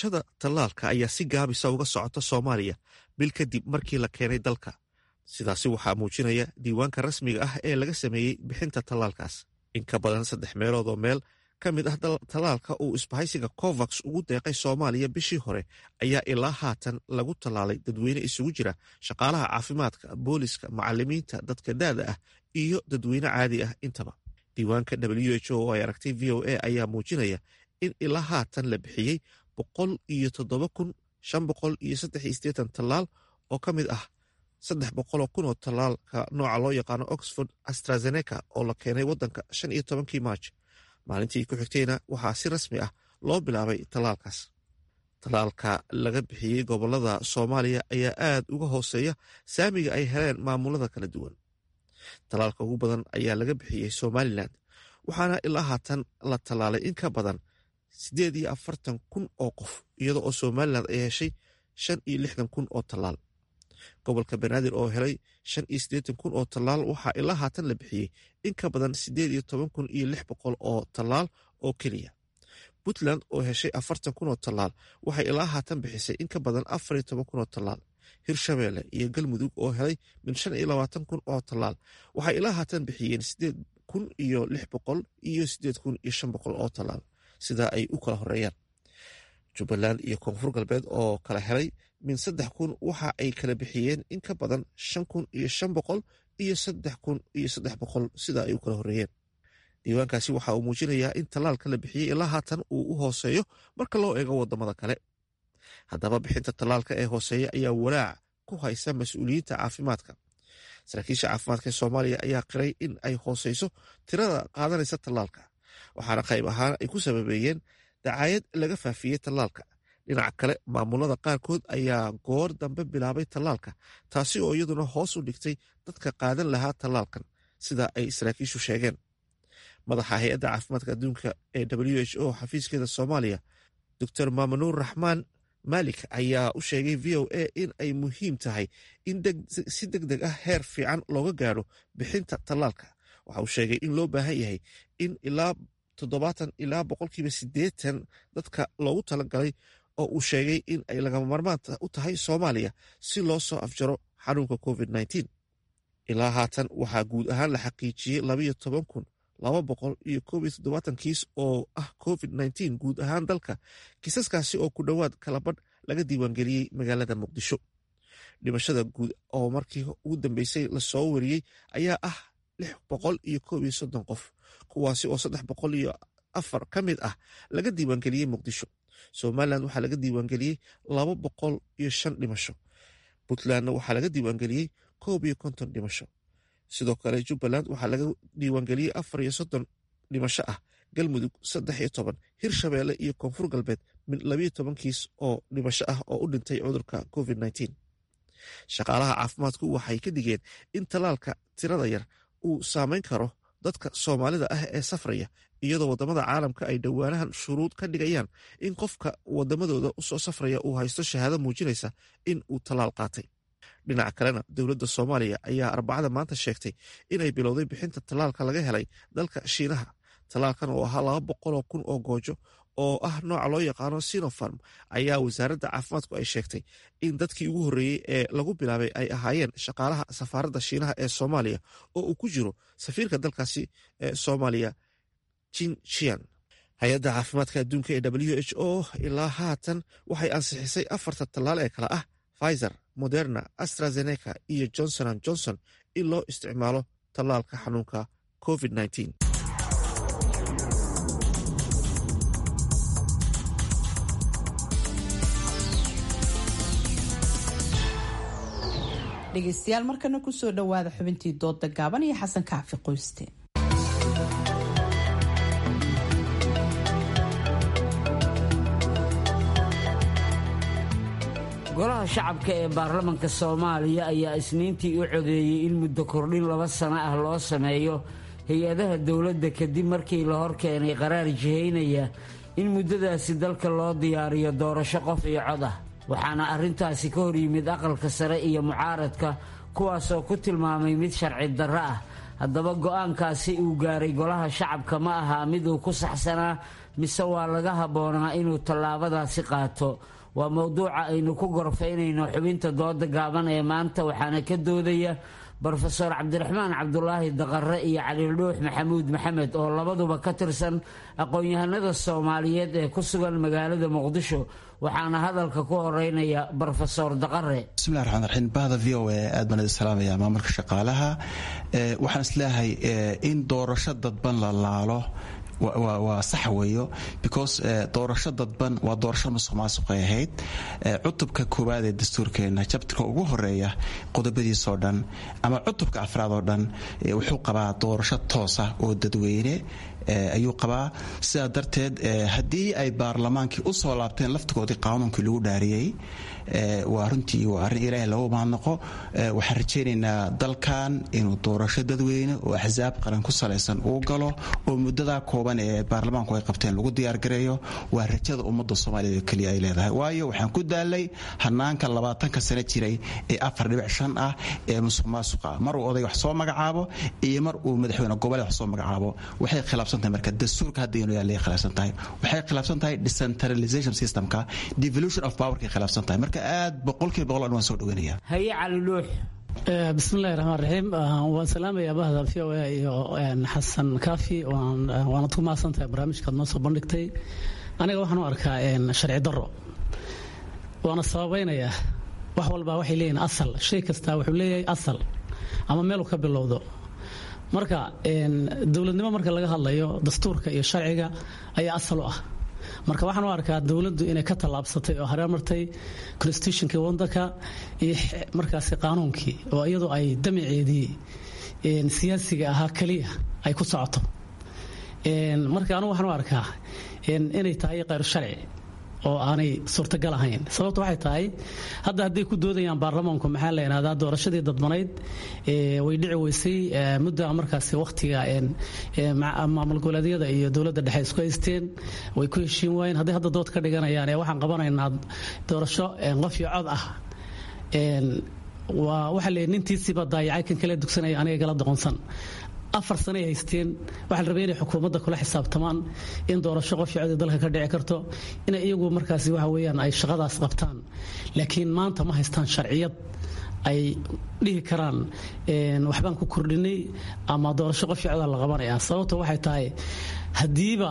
tallaalka ayaa si gaabisa uga socota soomaaliya bil kadib markii la keenay dalka. sidaasi waxaa muujinaya diiwaanka rasmiga ah ee laga sameeyey bixinta tallaalkaas. in ka badan saddex meelood oo meel ka mid ah tallaalka uu isbahaysiga covax ugu deeqay soomaaliya bishii hore ayaa ilaa haatan lagu tallaalay dadweyne isugu jira shaqaalaha caafimaadka, booliska, macalimiinta, dadka daada ah iyo dadweyne caadi ah intaba. diiwaanka w h o oo ay aragtay v o a ayaa muujinaya in ilaa haatan la bixiyey boqol iyo toddoba kun shan boqol iyo saddex iyo siddeetan tallaal oo ka mid ah saddex boqoloo kun oo tallaalka nooca loo yaqaano Oxford AstraZeneca oo la keenay waddanka shan iyo tobankii maaj. maalintii ku xigtayna waxaa si rasmi ah loo bilaabay tallaalkaas. tallaalka laga bixiyey gobolada Soomaaliya ayaa aad uga hooseeya saamiga ay heleen maamulada kala duwan. tallaalka ugu badan ayaa laga bixiyey Somaliland, waxaana ilaa haatan la tallaalay in ka badan siddeed iyo afartan kun oo qof, iyada oo Somaliland ay heshay shan iyo lixdan kun oo tallaal. gobolka Banaadir oo helay shan iyo siddeetan kun oo tallaal waxaa ilaa haatan la bixiyey in ka badan siddeed iyo toban kun iyo lix boqol oo tallaal oo keliya. Puntland oo heshay afartan kun oo tallaal waxay ilaa haatan bixisay in ka badan afar iyo toban kun oo tallaal. Hirshabeelle iyo Galmudug oo helay min shan iyo labaatan kun oo tallaal waxay ilaa haatan bixiyeen siddeed kun iyo lix boqol iyo siddeed kun iyo shan boqol oo tallaal, sidaa ay u kala horeeyaan. Jubbaland iyo Koonfur Galbeed oo kala helay min saddex kun waxa ay kala bixiyeen in ka badan shan kun iyo shan boqol iyo saddex kun iyo saddex boqol, sidaa ay u kala horeeyeen. diiwaankaasi waxa uu muujinayaa in tallaalka la bixiyey ilaa haatan uu u hooseeyo marka loo eego waddamada kale. haddaba bixinta tallaalka ee hooseeya ayaa walaac ku haysa mas-uuliyiinta caafimaadka. saraakiisha caafimaadka ee Soomaaliya ayaa qiray in ay hooseyso tirada qaadanaysa tallaalka, waxaana qayb ahaan ay ku sababeeyeen dacaayad laga faafiyey tallaalka. dhinaca kale, maamulada qaarkood ayaa goor dambe bilaabay tallaalka, taasi oo iyaduna hoos u dhigtay dadka qaadan lahaa tallaalkan, sida ay saraakiishu sheegeen. madaxa hay-adda caafimaadka adduunka ee w h o xafiiskeeda Soomaaliya, doctor Maamanuur Raxmaan Maalik ayaa u sheegay v o a in ay muhiim tahay in si deg deg ah heer fiican looga gaadho bixinta tallaalka. waxa uu sheegay in loo baahan yahay in ilaa toddobaatan ilaa boqolkiiba siddeetan dadka loogu talagalay oo uu sheegay in ay lagama marmaan u tahay Soomaaliya si loo soo afjaro xanuunka covid nneteen. ilaa haatan waxaa guud ahaan la xaqiijiyey labayo toban kun laba boqol iyo koob iyo toddobaatan kiis oo ah covid nneteen guud ahaan dalka, kiisaskaasi oo ku dhowaad kalabadh laga diiwaangeliyey magaalada Muqdisho. dhimashada guud oo markii ugu dambeysay lasoo wariyey ayaa ah lix boqol iyo koob iyo soddon qof, kuwaasi oo saddex boqol iyo afar ka mid ah laga diiwaangeliyey Muqdisho. Somaliland waxaa laga diiwaangeliyey laba boqol iyo shan dhimasho. Puntlandna waxaa laga diiwaangeliyey koob iyo konton dhimasho. sidoo kale Jubbaland waxaa laga diiwaangeliyey afar iyo soddon dhimasho ah, Galmudug saddex iyo toban, Hirshabeelle iyo Koonfur Galbeed mid labiyo toban kiis oo dhimasho ah oo u dhintay cudurka covid nneteen. shaqaalaha caafimaadku waxay ka digeen in tallaalka tirada yar uu saameyn karo dadka Soomaalida ah ee safraya, iyadoo waddamada caalamka ay dhowaanahan shuruud ka dhigayaan in qofka waddamadooda usoo safraya uu haysto shahaado muujinaysa in uu tallaal qaatay. dhinaca kalena, dowladda Soomaaliya ayaa arbacada maanta sheegtay inay bilowday bixinta tallaalka laga helay dalka Shiinaha. tallaalkan oo ahaa laba boqoloo kun oo goojo oo ah nooca loo yaqaano Sinopharm ayaa wasaaradda caafimaadku ay sheegtay in dadkii ugu horreeyey ee lagu bilaabay ay ahaayeen shaqaalaha safaaradda Shiinaha ee Soomaaliya oo uu ku jiro safiirka dalkaasi ee Soomaaliya Jin Chian. hay-adda caafimaadka adduunka ee w h o ilaa haatan waxay ansixisay afarta tallaal ee kale ah Pfizer, Moderna, AstraZeneca iyo Johnson and Johnson in loo isticmaalo tallaalka xanuunka covid nneteen. dhegeystayaal markana kusoo dhowaada xubintii dooda gaaban iyo xasan kaafi qoyste. golaha shacabka ee baarlamanka Soomaaliya ayaa isniintii u codeeyey in muddo kordhin laba sano ah loo sameeyo hay-adaha dowladda kadib markii la hor keenay qaraar jihaynaya in muddadaasi dalka loo diyaariyo doorasho qof iyo cod ah. waxaana arrintaasi ka hor yimid aqalka sare iyo mucaaradka, kuwaasoo ku tilmaamay mid sharci darro ah. haddaba go'aankaasi uu gaaray golaha shacabka ma ahaa mid uu ku saxsanaa mise waa laga habboonaa inuu tallaabadaasi qaato? waa mowduuca aynu ku gorfaynayno xubinta dooda gaaban ee maanta waxaana ka doodaya brofesor cabdiraxmaan cabdulaahi daqare iyo cali dhuux maxamuud maxamed oo labaduba ka tirsan aqoon-yahanada soomaaliyeed ee ku sugan magaalada muqdisho waxaana hadalka ku horeynaya brofesor daqare. bismillahi raxmaan raxiim bahda v o a aad baan idin salaamaya maamulka shaqaalaha. waxaan isleeyahay in doorasho dadban la laalo waa sax weeyo because doorasho dadban waa doorasho musuq maasuqay ahayd. cutubka koowaad ee dastuurkeena jabtarka ugu horeeya qodobadiisoo dhan ama cutubka afraad oo dhan wuxuu qabaa doorasho toosa oo dadweyne ayuu qabaa. sidaa darteed haddii ay baarlamaankii u soo laabteen laftigoodii qaanuunkii lagu dhaariyey waa runtii waa arrin ilaahay lagu mahadnaqo. waxaan rajaynaynaa dalkan inuu doorasho dadweyne oo axsaab qaran ku salaysan uu galo oo muddadaa kooban ee baarlamaanku ay qabteen lagu diyaargareeyo. waa rajada ummadda soomaaliyeed oo keliya ay leedahay, waayo waxaan ku daalay hanaanka labaatanka sano jiray ee afar dhibic shan ah ee musuq maasuqa mar uu oday wax soo magacaabo iyo mar uu madaxweyne goboleed wax soo magacaabo. waxay khilaafsan tahay marka dastuurka hadda inuu yaallay khilaafsan tahay, waxay khilaafsan tahay decentralization systemka, devolution of power kay khilaafsan tahay. marka aad boqolkiiba boqol aan waan soo dhaweynaya. haye cali dhuux. bismillahi raxmaan raxiim waan salaamayaa bahda v o a iyo xasan kaafi waanad ku mahadsantahay barnaamijkaad noo soo bandhigtay. aniga waxaan u arkaa sharci daro waana sababaynayaa. wax walba waxay leeyihin asal, shay kastaa wuxuu leeyahay asal ama meeluu ka bilowdo. marka dowladnimo marka laga hadlayo dastuurka iyo sharciga ayaa asal u ah. marka waxaan u arkaa dowladdu inay ka tallaabsatay oo hareermartay constitutionkii wadanka iyo markaasi qaanuunkii oo iyadoo ay damaceedii siyaasiga ahaa keliya ay ku socoto. marka anigu waxaan u arkaa inay tahay khayr sharci oo aanay suurtagal ahayn. sababta waxay tahay hadda hadday ku doodayaan baarlamaanku maxaa la yidhahdaa doorashadii dadbanayd way dhici weysay mudda markaasi wakhtiga maamul goboleedyada iyo dowladda dhexe isku haysteen way ku heshiin waayeen. hadday hadda dood ka dhiganayaan ee waxaan qabanaynaa doorasho qof iyo cod ah waa waxa leeyahay nintiisiiba daayacay kan kale dugsanaya aniga gala doqonsan. afar sano ay haysteen waxaa la rabay inay xukuumadda kula xisaabtamaan in doorasho qof codii dalka ka dhici karto inay iyagu markaasi waxa weeyaan ay shaqadaas qabtaan. laakiin maanta ma haystaan sharciyad ay dhihi karaan waxbaan ku kordhinay ama doorasho qof coda la qabanaya. sababta waxay tahay haddiiba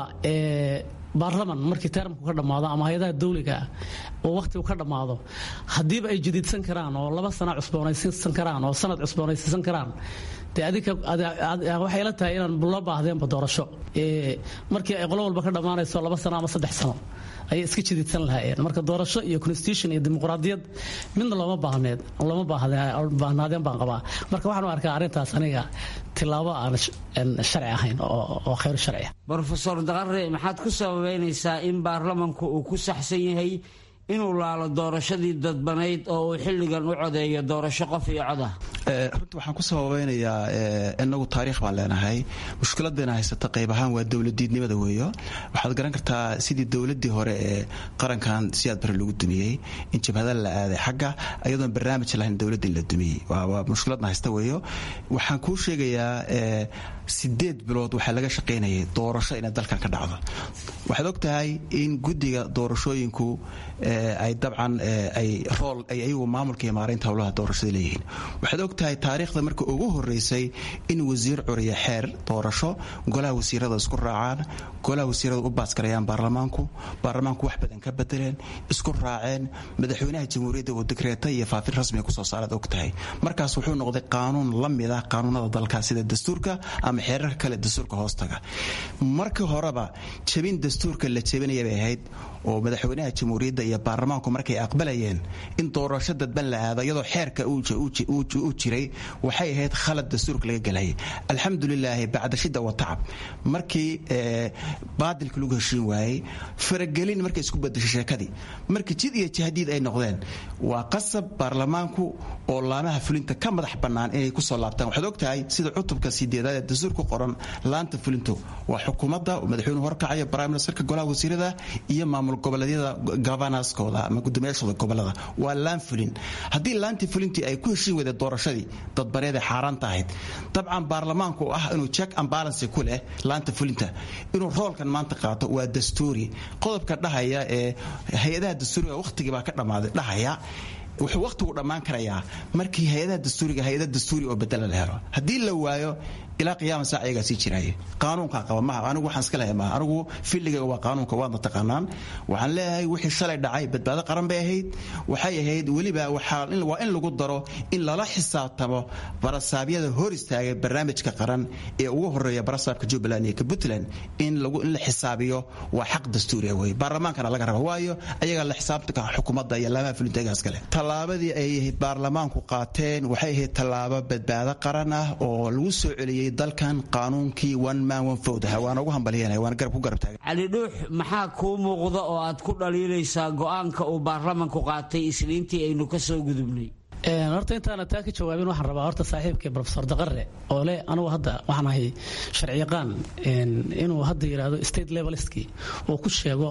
baarlaman markii termku ka dhammaado ama hay-adaha dawliga oo wakhtigu ka dhammaado haddiiba ay jadiidsan karaan oo laba sana cusboonaysiisan karaan oo sanad cusboonaysiisan karaan dee adinka waxay la tahay inaan loo baahdeenba doorasho markii ay qolo walba ka dhammaanayso laba sano ama saddex sano ayay iska jadiidsan lahaayeen. marka doorasho iyo constitution iyo dimuqraadiyad midna looma baahneed looma baahnaadeen baan qabaa. marka waxaan u arkaa arrintaas aniga tilaabo aan sharci ahayn oo khayr sharci ah. brofesor daqare maxaad ku sababeynaysaa in baarlamanku uu ku saxsan yahay inuu laalo doorashadii dadbanayd oo uu xilligan u codeeyo doorasho qof iyo cod ah? runta waxaan ku sababeynayaa inagu taariikh baan leenahay. mushkiladeena haysata qayb ahaan waa dowladiidnimada weeyo. waxaad garan kartaa sidii dowladii hore ee qarankan siyaad bare lagu dumiyey in jabhada la aaday xagga ayadoon barnaamij lahayn dowladii la dumiyey. waa mushkiladna haysta weeyo. waxaan kuu sheegayaa sideed bilood waxaa laga shaqaynayay doorasho inay dalkan ka dhacdo. waxaad og tahay in guddiga doorashooyinku ay dabcan ay rool ay ayagu maamulka iyo maareynta howlaha doorashada leeyihiin. waxaad og tahay taariikhda marka ugu horeysay in wasiir curiya xeer doorasho golaha wasiirada isku raacaan, golaha wasiirada u baasgarayaan baarlamaanku, baarlamaanku wax badan ka bedeleen, isku raaceen, madaxweynaha jamhuuriyadda oo dekreeta iyo faafin rasmiga kusoo saaraad og tahay. markaas wuxuu noqday qaanuun la mid ah qaanuunada dalka sida dastuurka ama xeerarka kale dastuurka hoostaga. markii horeba jabin dastuurka la jabinaya bay ahayd oo madaxweynaha jamhuuriyadda iyo baarlamaanku markay aqbalayeen in doorasho dadban la aado iyadoo xeerka uu jiray waxay ahayd khalad dastuurka laga galayay. alxamdulilaahi bacda shida wa tacab markii baadilka lagu heshiin waayey faragelin markay isku bedeshay sheekadii markii jid iyo jahdiid ay noqdeen waa qasab baarlamaanku oo laamaha fulinta ka madax bannaan inay ku soo laabtaan. waxaad og tahay sida cutubka sideedaad ee dastuurku qoran laanta fulintu waa xukuumadda madaxweynuhu horkacaya prime ministerka golaha wasiirada iyo maamul goboleedyada governorskooda ama guddoomiyaashooda gobolada waa laan fulin. haddii laantii fulintii ay ku heshiin weyday doorasho doorashadii dadbareed ee xaaraanta ahayd dabcan baarlamaanku oo ah inuu check and balance ku leh laanta fulinta inuu roolkan maanta qaato waa dastuuri qodobka dhahaya ee hay-adaha dastuuriga waqtigii baa ka dhammaaday dhahaya wuxuu waqtigu dhammaan karayaa markii hay-adaha dastuuriga hay-ada dastuuri oo bedela la helo haddii la waayo ilaa qiyaama saac iyagaa sii jiraaye qaanuunka qaba maha anigu waxaan iska lehay maha anigu filligayga waa qaanuunka waadna taqaanaan waxaan leeyahay wixii shalay dhacay badbaado qaran bay ahayd waxay ahayd weliba waa in lagu daro in lala xisaabtamo barasaabyada hor istaagay barnaamijka qaran ee ugu horeeya barasaabka jubbaland iyo ka puntland in la xisaabiyo waa xaq dastuuriya wey baarlamaankana laga raba waayo ayagaa la xisaabtanka xukuumadda iyo laamaha fulintagaas kale tallaabadii ay ahayd baarlamaanku qaateen waxay ahayd tallaabo badbaado qaran ah oo lagu soo celiyey dalkan qaanuunkii one man one vote ah waan ugu hambalyeynaya waan garab ku garab taagan cali dhuux maxaa kuu muuqda oo aad ku dhaliilaysaa go'aanka uu baarlamaanku qaatay isniintii aynu ka soo gudubnay horta intaana taa ka jawaabin waxaan rabaa horta saaxiibkii professor daqare oo le anugu hadda waxaan ahay sharciyaqaan inuu hadda yidhaahdo state levelistki uu ku sheego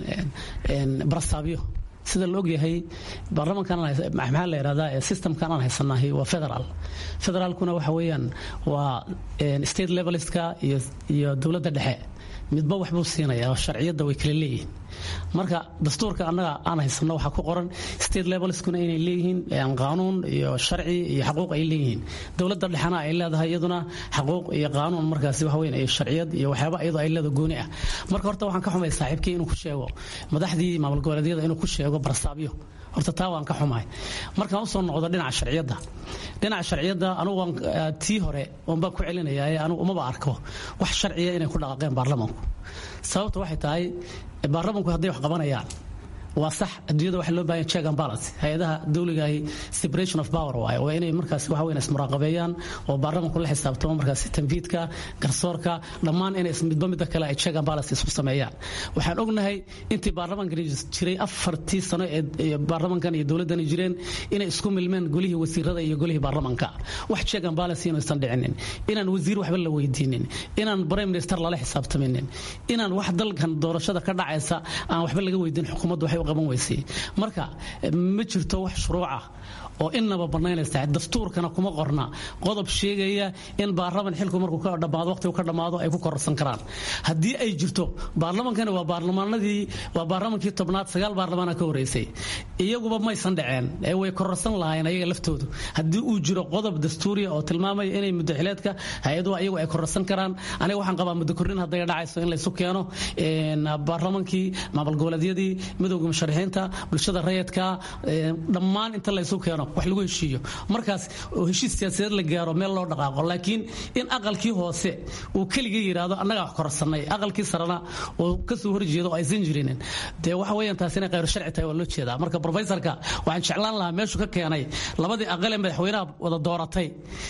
barasaabyo sida la ogyahay baarlamankan maxaa la yidhahdaa systemkan aan haysanahay waa federal federaalkuna waxa weeyaan waa state levelistka iyo iyo dowladda dhexe midba waxbuu siinayaa sharciyadda way kala leeyihiin marka dastuurka annaga aan haysano waxaa ku qoran state levelskuna inay leeyihiin qaanuun iyo sharci iyo xaquuq ay leeyihiin dowladda dhexena ay leedahay iyaduna xaquuq iyo qaanuun markaasi waxa weyn ay sharciyad iyo waxyaaba iyadoo ay leedahay gooni ah marka horta waxaan ka xumay saaxiibkii inuu ku sheego madaxdii maamul goboleedyada inuu ku sheego barasaabyo horta taa waan ka xumahay markaan usoo noqdo dhinaca sharciyadda dhinaca sharciyadda anugu tii hore oon baan ku celinayaa anugu umaba arko wax sharciya inay ku dhaqaaqeen baarlamaanku sababta waxay tahay baarlamaanku hadday wax qabanayaan waa sax adduunyada waxa loo baahan check and balance hay'adaha dawliga ah separation of power waaye waa inay markaas waxa weyn ismuraaqabeeyaan oo baarlamaanku la xisaabtamo markaas tanfiidka garsoorka dhammaan inay midba midda kale ay check and balance isku sameeyaan waxaan ognahay intii baarlamaanka jiray afartii sano ee baarlamaankan iyo dawladdan jireen inay isku milmeen golihii wasiirada iyo golihii baarlamaanka wax check and balance inuu isan dhicinin inaan wasiir waxba la weydiinin inaan prime minister lala xisaabtaminin inaan wax dalkan doorashada ka dhacaysa aan waxba laga weydiin xukuumaddu waxay qaban weysay marka ma jirto wax shuruuc oo inaba banaynaysa dastuurkana kuma qorna qodob sheegaya in baarlamaan xilku markuu ka dhamaado waqtigu ka dhamaado ay ku kororsan karaan hadii ay jirto baarlamaankana waa baarlamaanadii waa baarlamaankii tobnaad sagaal baarlamaan ka horeysay iyaguba ma aysan dhaceen ee way kororsan lahaayeen ayaga laftoodu hadii uu jiro qodob dastuuri oo tilmaamaya inay muddo xileedka hay'adu ayagu ay kororsan karaan aniga waxaan qabaa muddo kordhin haday dhacayso in la isu keeno in baarlamaankii maamul goboleedyadii midowga musharaxiinta bulshada rayidka dhammaan inta la isu keeno wax lagu heshiiyo markaas oo heshiis siyaasadeed la gaaro meel loo dhaqaaqo laakiin in aqalkii hoose uu kaliya yiraahdo annaga wax korsanay aqalkii sarana oo ka soo horjeedo aysan jirin de waxa weeyaan taasina qeyr sharci tahay oo loo jeedaa marka professorka waxaan jeclaan lahaa meeshu ka keenay labadii aqal ee madaxweynaha wada dooratay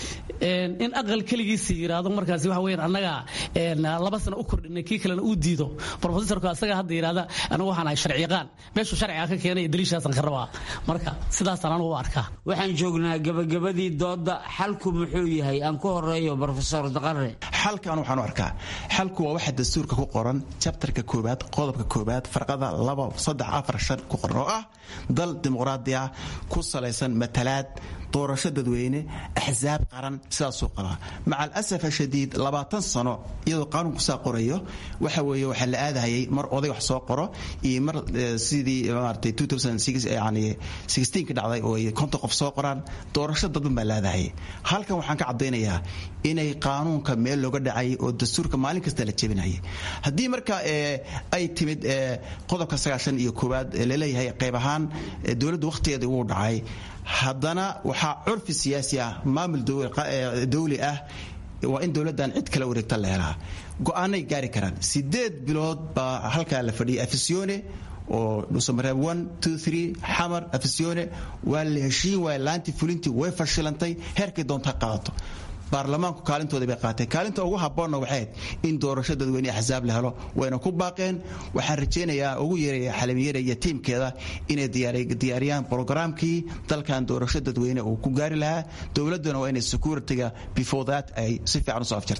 in aqal kaligiisa yiraahdo markaas waxa weeyaan annaga laba sano u kordhinay kii kalena uu diido professorka asaga hadda yiraahdo anigu waxaan ahay sharci yaqaan meeshu sharciga ka keenay daliishaasan ka rabaa marka sidaas aan u arkaa waxaan joognaa gabagabadii dooda xalku muxuu yahay aan ku horeeyo professor daqare xalkan waxaan u arkaa xalku waa waxa dastuurka ku qoran chapterka koobaad qodobka koobaad farqada laba saddex afar shan ku qoran oo ah dal dimuqraadi ah ku salaysan matalaad doorasho dadweyne axzaab qaran sidaasuu qabaa maca alasaf ashadiid labaatan sano iyadoo qaanuunku saa qorayo waxa weeye waxaa la aadahayay mar oday wax soo qoro iyo mar sidii maaragtay yani ka dhacday oo ay konton qof soo qoraan doorasho dadban baa la aadahayay halkan waxaan ka caddaynayaa inay qaanuunka meel looga dhacay oo dastuurka maalin kasta la jebinayay haddii marka ay timid qodobka sagaashan iyo koowaad laleeyahay qayb ahaan dowladdu wakhtigeeda uu dhacay haddana waxaa curfi siyaasi ah maamul dawli ah waa in dowladdan cid kala wareegta la helaa go'aanay gaari karaan sideed bilood baa halkaa la fadhiyay afisyoone oo dhusamareeb one two three xamar afisyoone waa la heshiin waaya laantii fulintii way fashilantay heerkay doonta qaadato baarlamaanku kaalintooda bay qaatay kaalinta ugu habboonna waxay ahayd in doorasho dadweyne axsaab la helo wayna ku baaqeen waxaan rajaynayaa ugu yeeraya xalimiyada iyo tiimkeeda inay diyaariyaan brogaraamkii dalkan doorasho dadweyne uu ku gaari lahaa dowladduna waa inay securityga before that ay si fiican usoo afjartaa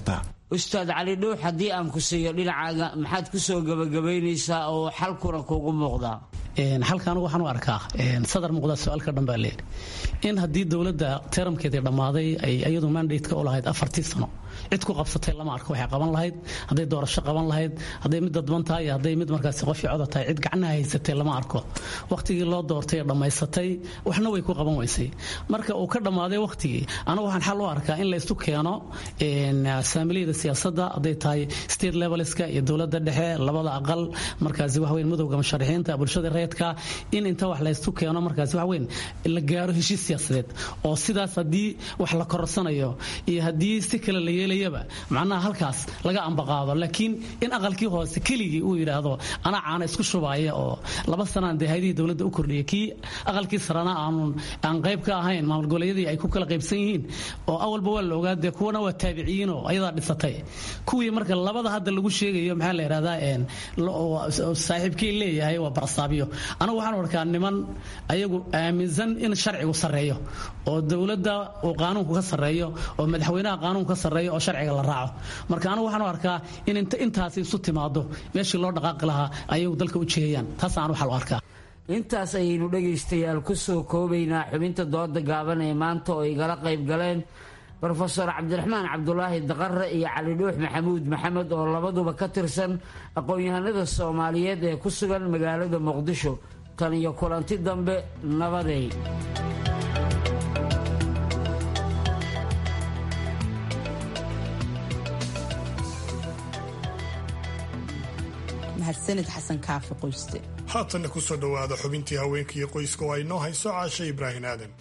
ustaad cali dhuux haddii aan ku siiyo dhinacaaga maxaad ku soo gabagabaynaysaa oo xalkuna kugu muuqdaa? xalka anigu waxaan u arkaa sadar muuqda su-aalka dhan baa leeyahay in haddii dowladda teramkeedii dhammaaday ay iyadu mandateka u lahayd afartii sano cid ku qabsatay lama arko waxay qaban lahayd, hadday doorasho qaban lahayd, hadday mid dadban tahay iyo hadday mid markaasi qofii coda tahay cid gacnaha haysatay lama arko. wakhtigii loo doortay ee dhammaysatay waxna way ku qaban weysay. marka uu ka dhammaaday wakhtigii anigu waxaan xal u arkaa in la isu keeno saamiliyada siyaasadda hadday tahay state levelska iyo dowladda dhexe labada aqal markaasi wax weyn madowga musharaxiinta bulshada reedka in inta wax la isu keeno markaasi wax weyn la gaaro heshiis siyaasadeed oo sidaas haddii wax la korsanayo iyo haddii si kale la yeelayaba macnaha halkaas laga ambaqaado. laakiin in aqalkii hoose keligii uu yidhaahdo anaa caana isku shubaaya oo laba sanaan dee hayadihii dowladda u kordhiyay kii aqalkii sarana aanun aan qayb ka ahayn maamul goboleedyadii ay ku kala qaybsan yihiin oo awalba waa la ogaa dee kuwana waa taabiciyiin oo ayadaa dhisatay kuwii marka labada hadda lagu sheegayo maxaa la yidhahdaa saaxiibkii leeyahay waa barsaabyo. anigu waxaan arkaa niman ayagu aaminsan in sharcigu sarreeyo oo dowladda uu qaanuunku ka sarreeyo oo madaxweynaha qaanuunku ka sarreeyo oo sharciga la raaco. marka anigu waxaan arkaa in intaasi isu timaado meeshii loo dhaqaaqi lahaa ayagu dalka u jeeyaan. taas aan waxaa u arkaa. intaas ayaynu dhegaystayaal ku soo koobaynaa xubinta dooda gaaban ee maanta oo igala qayb galeen brofesor cabdiraxmaan cabdulaahi daqare iyo cali dhuux maxamuud maxamed oo labaduba ka tirsan aqoon-yahanada soomaaliyeed ee ku sugan magaalada muqdisho. tan iyo kulanti dambe nabaday. mahadsanid xasan kaafi qoyste. haatanna ku soo dhowaada xubintii haweenkaiyo qoyska oo ay noo hayso caashe ibraahin aadan.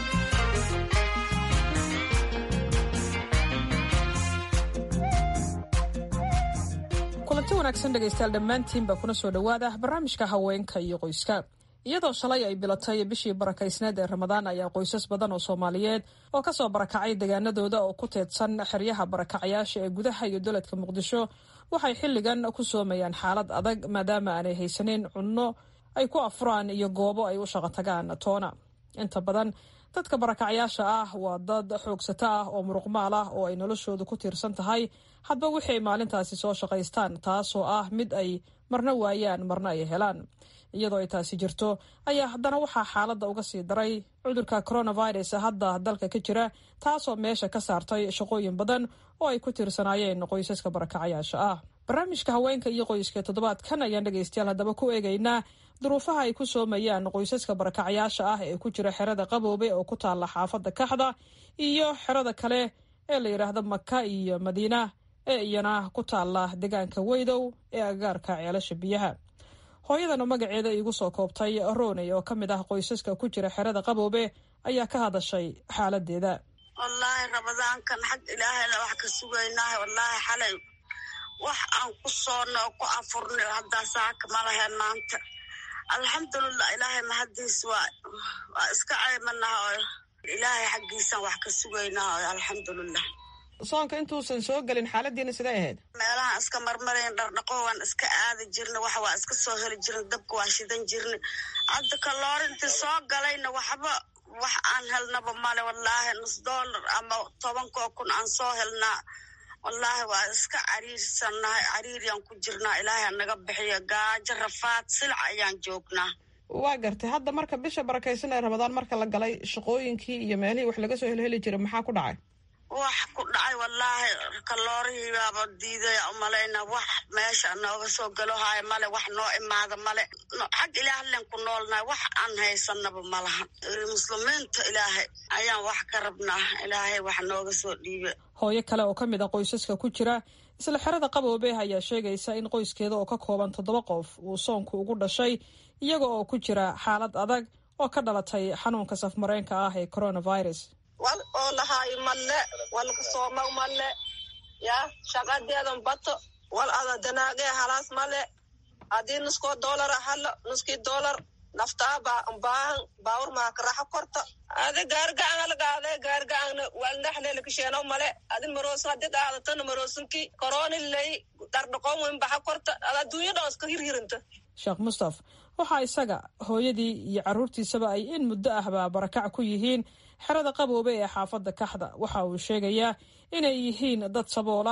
kulanti wanaagsan dhegaystayaal dhammaantiinba kuna soo dhowaada barnaamijka haweenka iyo qoyska. iyadoo shalay ay bilatay bishii barakaysneed ee ramadaan ayaa qoysas badan oo soomaaliyeed oo kasoo barakacay deegaanadooda oo ku teedsan xeryaha barakacayaasha ee gudaha iyo dowladka muqdisho waxay xilligan ku soomayaan xaalad adag maadaama aanay haysanin cunno ay ku afuraan iyo goobo ay u shaqo tagaan toona. inta badan dadka barakacayaasha ah waa dad xoogsato ah oo muruqmaal ah oo ay noloshoodu ku tiirsan tahay hadba wixii ay maalintaasi soo shaqaystaan, taasoo ah mid ay marna waayaan marna ay helaan. iyadoo ay taasi jirto ayaa haddana waxaa xaaladda uga sii daray cudurka coronavirus hadda dalka ka jira, taasoo meesha ka saartay shaqooyin badan oo ay ku tiirsanaayeen qoysaska barakacayaasha ah. barnaamijka haweenka iyo qoyska toddobaadkan ayaan dhegaystayaal haddaba ku eegaynaa duruufaha ay ku soomayaan qoysaska barakacayaasha ah ee ku jira xerada qaboobe oo ku taalla xaafadda kaxda iyo xerada kale ee la yidhaahdo maka iyo madiina ee iyana ku taalla deegaanka weydow ee agagaarka ceelasha biyaha. hooyadan oo magaceeda iigu soo koobtay rooney oo ka mid ah qoysaska ku jira xerada qaboobe ayaa ka hadashay xaaladeeda. wallaahi ramadaankan xag ilaahayna wax ka sugaynaaha. wallaahi xalay wax aan ku soonno ku afurnay haddaa saaka ma lahayn maanta. alxamdulilah ilaahay mahadiis waa waa iska caymanaha oo ilaahay xaggiisaan wax ka sugaynaa oo alxamdulilah. soonka intuusan soo gelin xaaladiina sidee ahayd? meelahaan iska marmarayn dhardhaqo waan iska aadi jirna wax waa iska soo heli jirna dabka waa shidan jirna. hadda kaloorinti soo galayna waxba wax aan helnaba male. wallaahi nus doolar ama tobankoo kun aan soo helnaa. wallaahi waa iska cariirsannahay, cariiriyaan ku jirnaa. ilaahay anaga bixiyo gaajo rafaad silac ayaan joognaa. waa gartay. hadda marka bisha barakaysan ee ramadaan marka la galay shaqooyinkii iyo meelihii wax laga soo helheli jiray maxaa ku dhacay? wax ku dhacay wallaahi kaloorihii baaba diidaya umalayna. wax meesha nooga soo galo haayo male, wax noo imaada male. xag ilaahlen ku noolnahay, wax aan haysanaba malahan. muslimiinta ilaahay ayaan wax ka rabnaa. ilaahay wax nooga soo dhiibe. hooyo kale oo ka mid a qoysaska ku jira isla xerada qaboobe ayaa sheegaysa in qoyskeeda oo ka kooban toddoba qof uu soonku ugu dhashay iyaga oo ku jira xaalad adag oo ka dhalatay xanuunka safmareenka ah ee coronavirus. wal oo lahaayo malle walka sooma malle ya shaqadeedan bato wal ada danaagee halaas male. haddii nuskoo doolara halo nuskii doolar naftaa baahan baawur maaka raxo korta adi gaargacan algaade gaargacana walnaxleela kasheeno male. adi maroosin hadii dhaadatana maroosinki koroniley dhardhaqoon weyn baxa korta ad adduunya dhan iska hirhirinta. sheekh mustaf waxaa isaga hooyadii iyo carruurtiisaba ay in muddo ahba barakac ku yihiin xerada qaboobe ee xaafadda kaxda. waxa uu sheegayaa inay yihiin dad sabool ah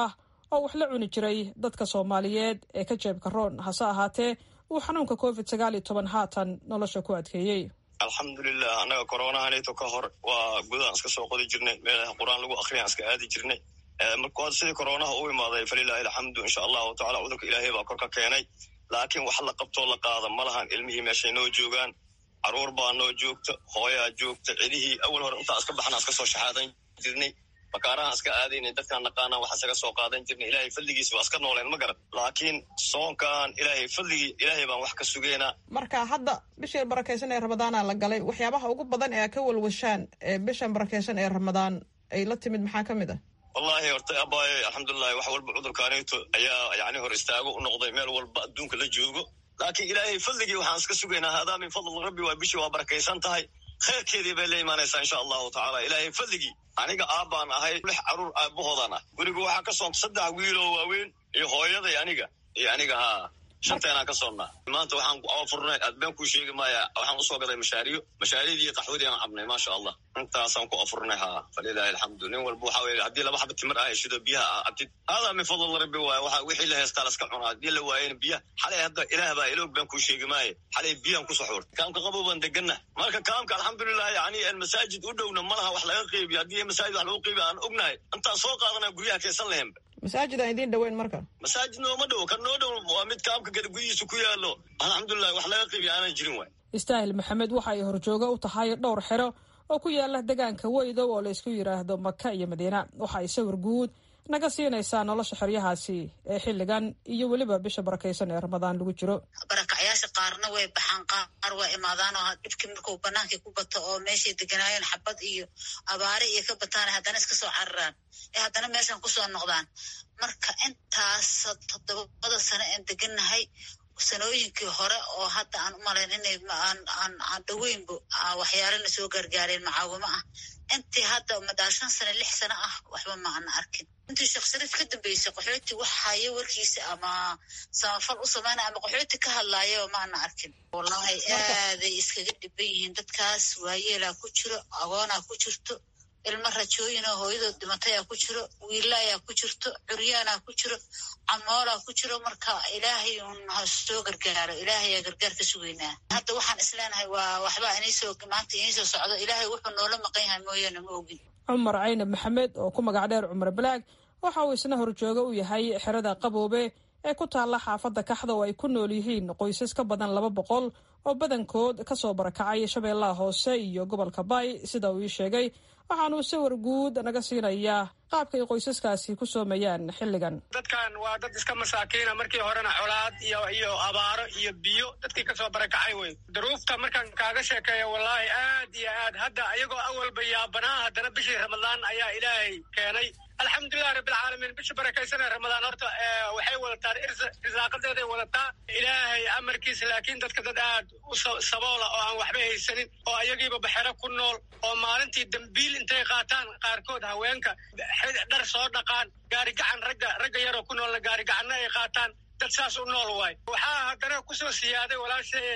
oo wax la cuni jiray dadka soomaaliyeed ee ka jeebka roon hase ahaatee uu xanuunka covid sagaal iyo toban haatan nolosha ku adkeeyey. alxamdulilah annaga koronahanayto ka hor waa gudaan iska soo qodi jirnay meelaha qur-aan lagu akhriyaan iska aadi jirnay marka hore sidii koronaha u imaaday falilaahi alxamdu insha allahu tacala cudurka ilaahay baa kor ka keenay laakiin wax la qabtoo la qaada ma lahan ilmihii meeshay noo joogaan caruur baa noo joogta hooyaa joogta cidihii awal hore intaa iska baxnaa iska soo shaxaadan jirnay bakaarahaan iska aadaynay dadkaan naqaanaan wax isaga soo qaadan jirnay ilaahay fadligiis waa iska nooleen ma garan laakiin soonkaan ilaahay fadligii ilaahay baan wax ka sugeynaa. marka hadda bishii barakaysan ee ramadaana la galay waxyaabaha ugu badan ee ka walwashaan ee bishan barakaysan ee ramadaan ay la timid maxaa ka mid ah? wallahi horta abaaye alxamdulilahi wax walba cudurkaanayto ayaa yani hor istaago u noqday meel walba adduunka la joogo laakiin ilaahay fadligii waxaan iska sugaynaa haadaa min fadl rabbi waa bishii waa barakaysan tahay khayrkeedii bay la imaanaysaa insha allahu tacaala ilaahay fadligii aniga aabbaan ahay lix caruur aabbahoodaan ah guriga waxaa ka soonta saddex wiiloo waaweyn iyo hooyaday aniga iyo aniga haa shanteenaan ka soonnaa maanta waxaan afurnay adbeen kuu sheegi maaya waxaan usoo gaday mashaariyo mashaariyadii qaxwadii aan cabnay maasha allah intaasaan ku afurnay haa falilaahi alxamdu nin walba waxaa weye haddii laba xaba timir ah heshido biyaha aa cabtid haadaa min fadl rabbi waaya waxa wixii la heestaa laska cunaa haddii la waayena biyaha xalay hadda ilaah baa iloog been kuu sheegi maaye xalay biyaan ku soxuurtay kaamka qabow baan deganna marka kaamka alxamdulilah yani masaajid u dhowna malaha wax laga qeybiyo haddii masaajid wax lagu qeybiyo aan ognahay intaan soo qaadanaa guryaha kaysan lahenba masaajid aan idiin dhaweyn marka masaajid nooma dhow kan noo dhow waa mid kaamka gada gudihiisa ku yaalo alxamdulilah wax laga qeybiyo aanan jirin waay. istaahil maxamed waxa ay horjooga u tahay dhowr xero oo ku yaala deegaanka weydow oo la isku yidhaahdo maka iyo madiina waxa ay sawir guud naga siinaysaa nolosha xeryahaasi ee xilligan iyo weliba bisha barakaysan ee ramadaan lagu jiro. barakacyaasha qaarna way baxaan qaar waa imaadaan oo dhibkii markuu banaankii ku bato oo meeshay deganaayeen xabad iyo abaare iyo ka bataan haddana iska soo cararaan ee haddana meeshan kusoo noqdaan marka intaas toddobada sano aan degannahay sanooyinkii hore oo hadda aan u malayn inay aan dhaweynba waxyaalana soo gaargaareen macaawimo ah intii hadda madaa shan sano lix sano ah waxba ma ana arkin intii sheekh shariif ka dambeysay qaxooti wax hayo warkiisa ama samafal u samayna ama qaxooti ka hadlaaya ma ana arkin wallahi aaday iskaga dhiban yihiin dadkaas waayeelaa ku jiro agoonaa ku jirto ilmo rajooyinoo hooyadood dhimatayaa ku jiro wiilaayaa ku jirto curyaanaa ku jiro camoolaa ku jiro marka ilaahay un ha soo gargaaro ilaahayaa gargaar ka sugeynaa hadda waxaan isleenahay waa waxbaa inisoo maanta iniisoo socdo ilaahay wuxuu noola maqan yahay mooyaane ma ogin. cumar caynab maxamed oo ku magac dheer cumar balaag waxa uu isna horjooga u yahay xerada qaboobe ee ku taalla xaafadda kaxda oo ay ku nool yihiin qoysas ka badan laba boqol oo badankood kasoo barakacay shabeellaha hoose iyo gobolka bay sida uu ii sheegay waxaanuu sawir guud naga siinayaa qaabka ay qoysaskaasi ku soomayaan xilligan. dadkan waa dad iska masaakiina markii horena colaad iyo iyo abaaro iyo biyo dadkii kasoo barakacay wey daruufta markaan kaaga sheekeeya wallaahi aad iyo aad hadda iyagoo awalba yaabanaa haddana bishii ramadaan ayaa ilaahay keenay alxamdulilah rabbilcaalamiin bisha barakaysan ee ramadaan horta waxay wadataan risaaqadeeday wadataa ilaahay amarkiisa laakiin dadka dad aad u saboola oo aan waxba haysanin oo ayagiiba baxero ku nool oo maalintii dambiil intay qaataan qaarkood haweenka dhar soo dhaqaan gaari gacan ragga ragga yaroo ku noolna gaari gacanna ay qaataan dad saas u nool waay waxaa haddana kusoo siyaaday walaashay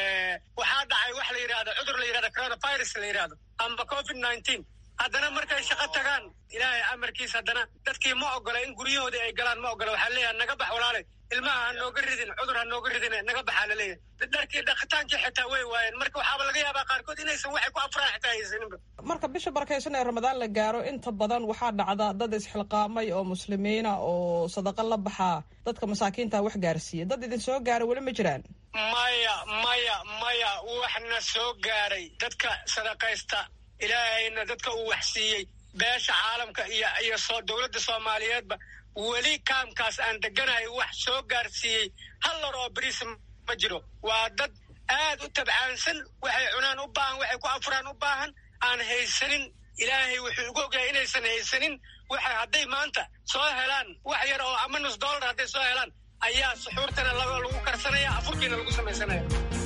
waxaa dhacay wax la yidhahdo cudur la yidhahdo coronavirus la yidhahdo amba covid nineteen haddana markay shaqo tagaan ilaahay amarkiis haddana dadkii ma ogola in guryahoodii ay galaan ma ogola waxaa leeyahay naga bax walaale ilmaha ha nooga ridin cudur ha nooga ridin naga baxaa laleeyahay dharkii dhaqitaankii xitaa way waayeen marka waxaaba laga yaabaa qaarkood inaysan waxay ku afraan xitaa haysaninba. marka bisha barakaysan ee ramadaan la gaaro inta badan waxaa dhacda dad isxilqaamay oo muslimiina oo sadaqa la baxaa dadka masaakiinta wax gaarsiiya dad idin soo gaara weli ma jiraan? maya maya maya waxna soo gaaray dadka sadaqaysta ilaahayna dadka uu waxsiiyey beesha caalamka iyo iyo soo dowladda soomaaliyeedba weli kaamkaas aan deganahay wax soo gaarsiiyey hal lor oo beriis ma jiro waa dad aad u tabcaansan waxay cunaan u baahan waxay ku afuraan u baahan aan haysanin ilaahay wuxuu ugu ogyahay inaysan haysanin waxa hadday maanta soo helaan wax yar oo ama nus dollar hadday soo helaan ayaa suxuurtana lagu karsanaya afurkiina lagu samaysanaya.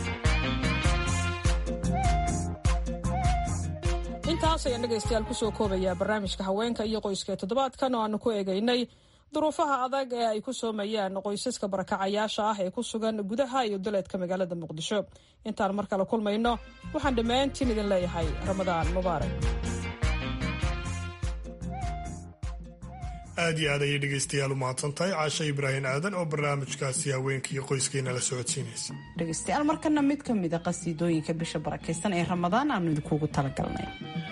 intaas ayaan dhegaystayaal kusoo koobayaa barnaamijka haweenka iyo qoyska ee toddobaadkan oo aanu ku eegaynay duruufaha adag ee ay ku soomayaan qoysaska barakacayaasha ah ee ku sugan gudaha iyo duleedka magaalada muqdisho. intaan mar kale kulmayno waxaan dhammaantiin idin leeyahay ramadaan mubaarak. aad iyo aad ayay dhegaystayaal u mahadsantahay caashe ibraahim aadan oo barnaamijkaasi haweenkii qoyskeena la socodsiinaysa. dhegaystayaal markana mid ka mid a qasiidooyinka bisha barakaysan ee ramadaan aanu idinkuugu talagalnay.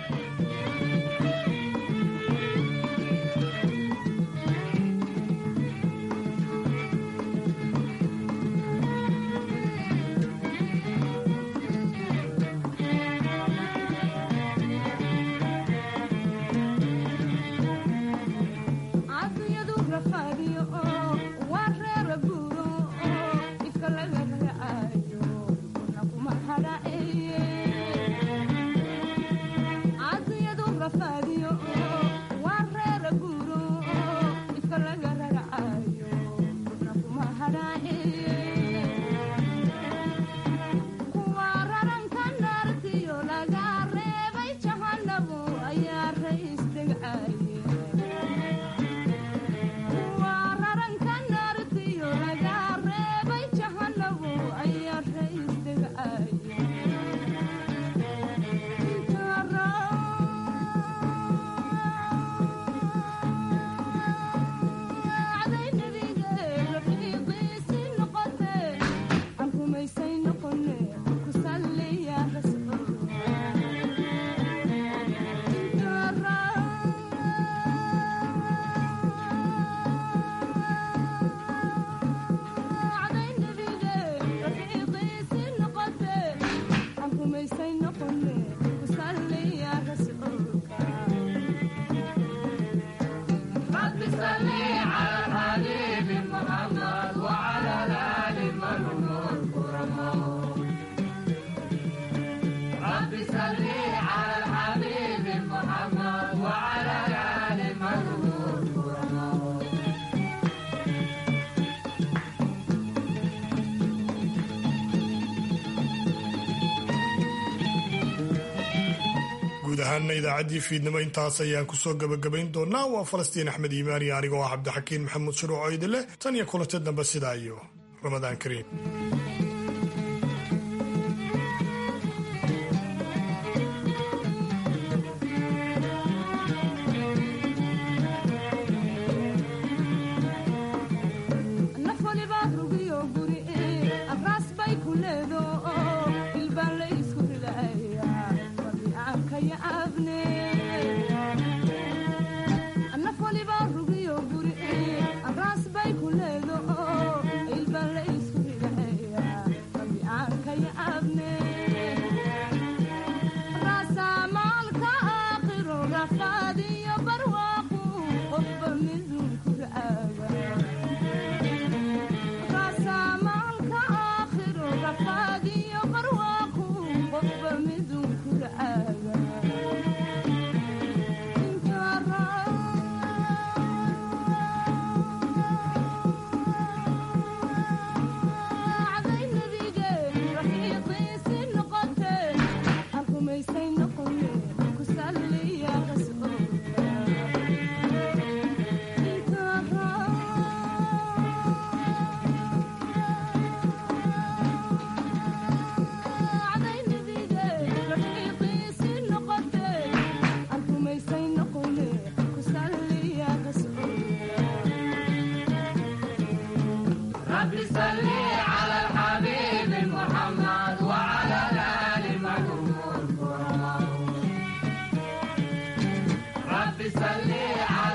ahaana idaacaddii fiidnimo intaas ayaan kusoo gabagabayn doonaa. waa falastiin axmed iimaan iyo anigoo ah cabdixakiin maxamuud shuruuc oo idin leh tan iyo kulanti dambe sidaa iyo ramadaan kariim. صلي على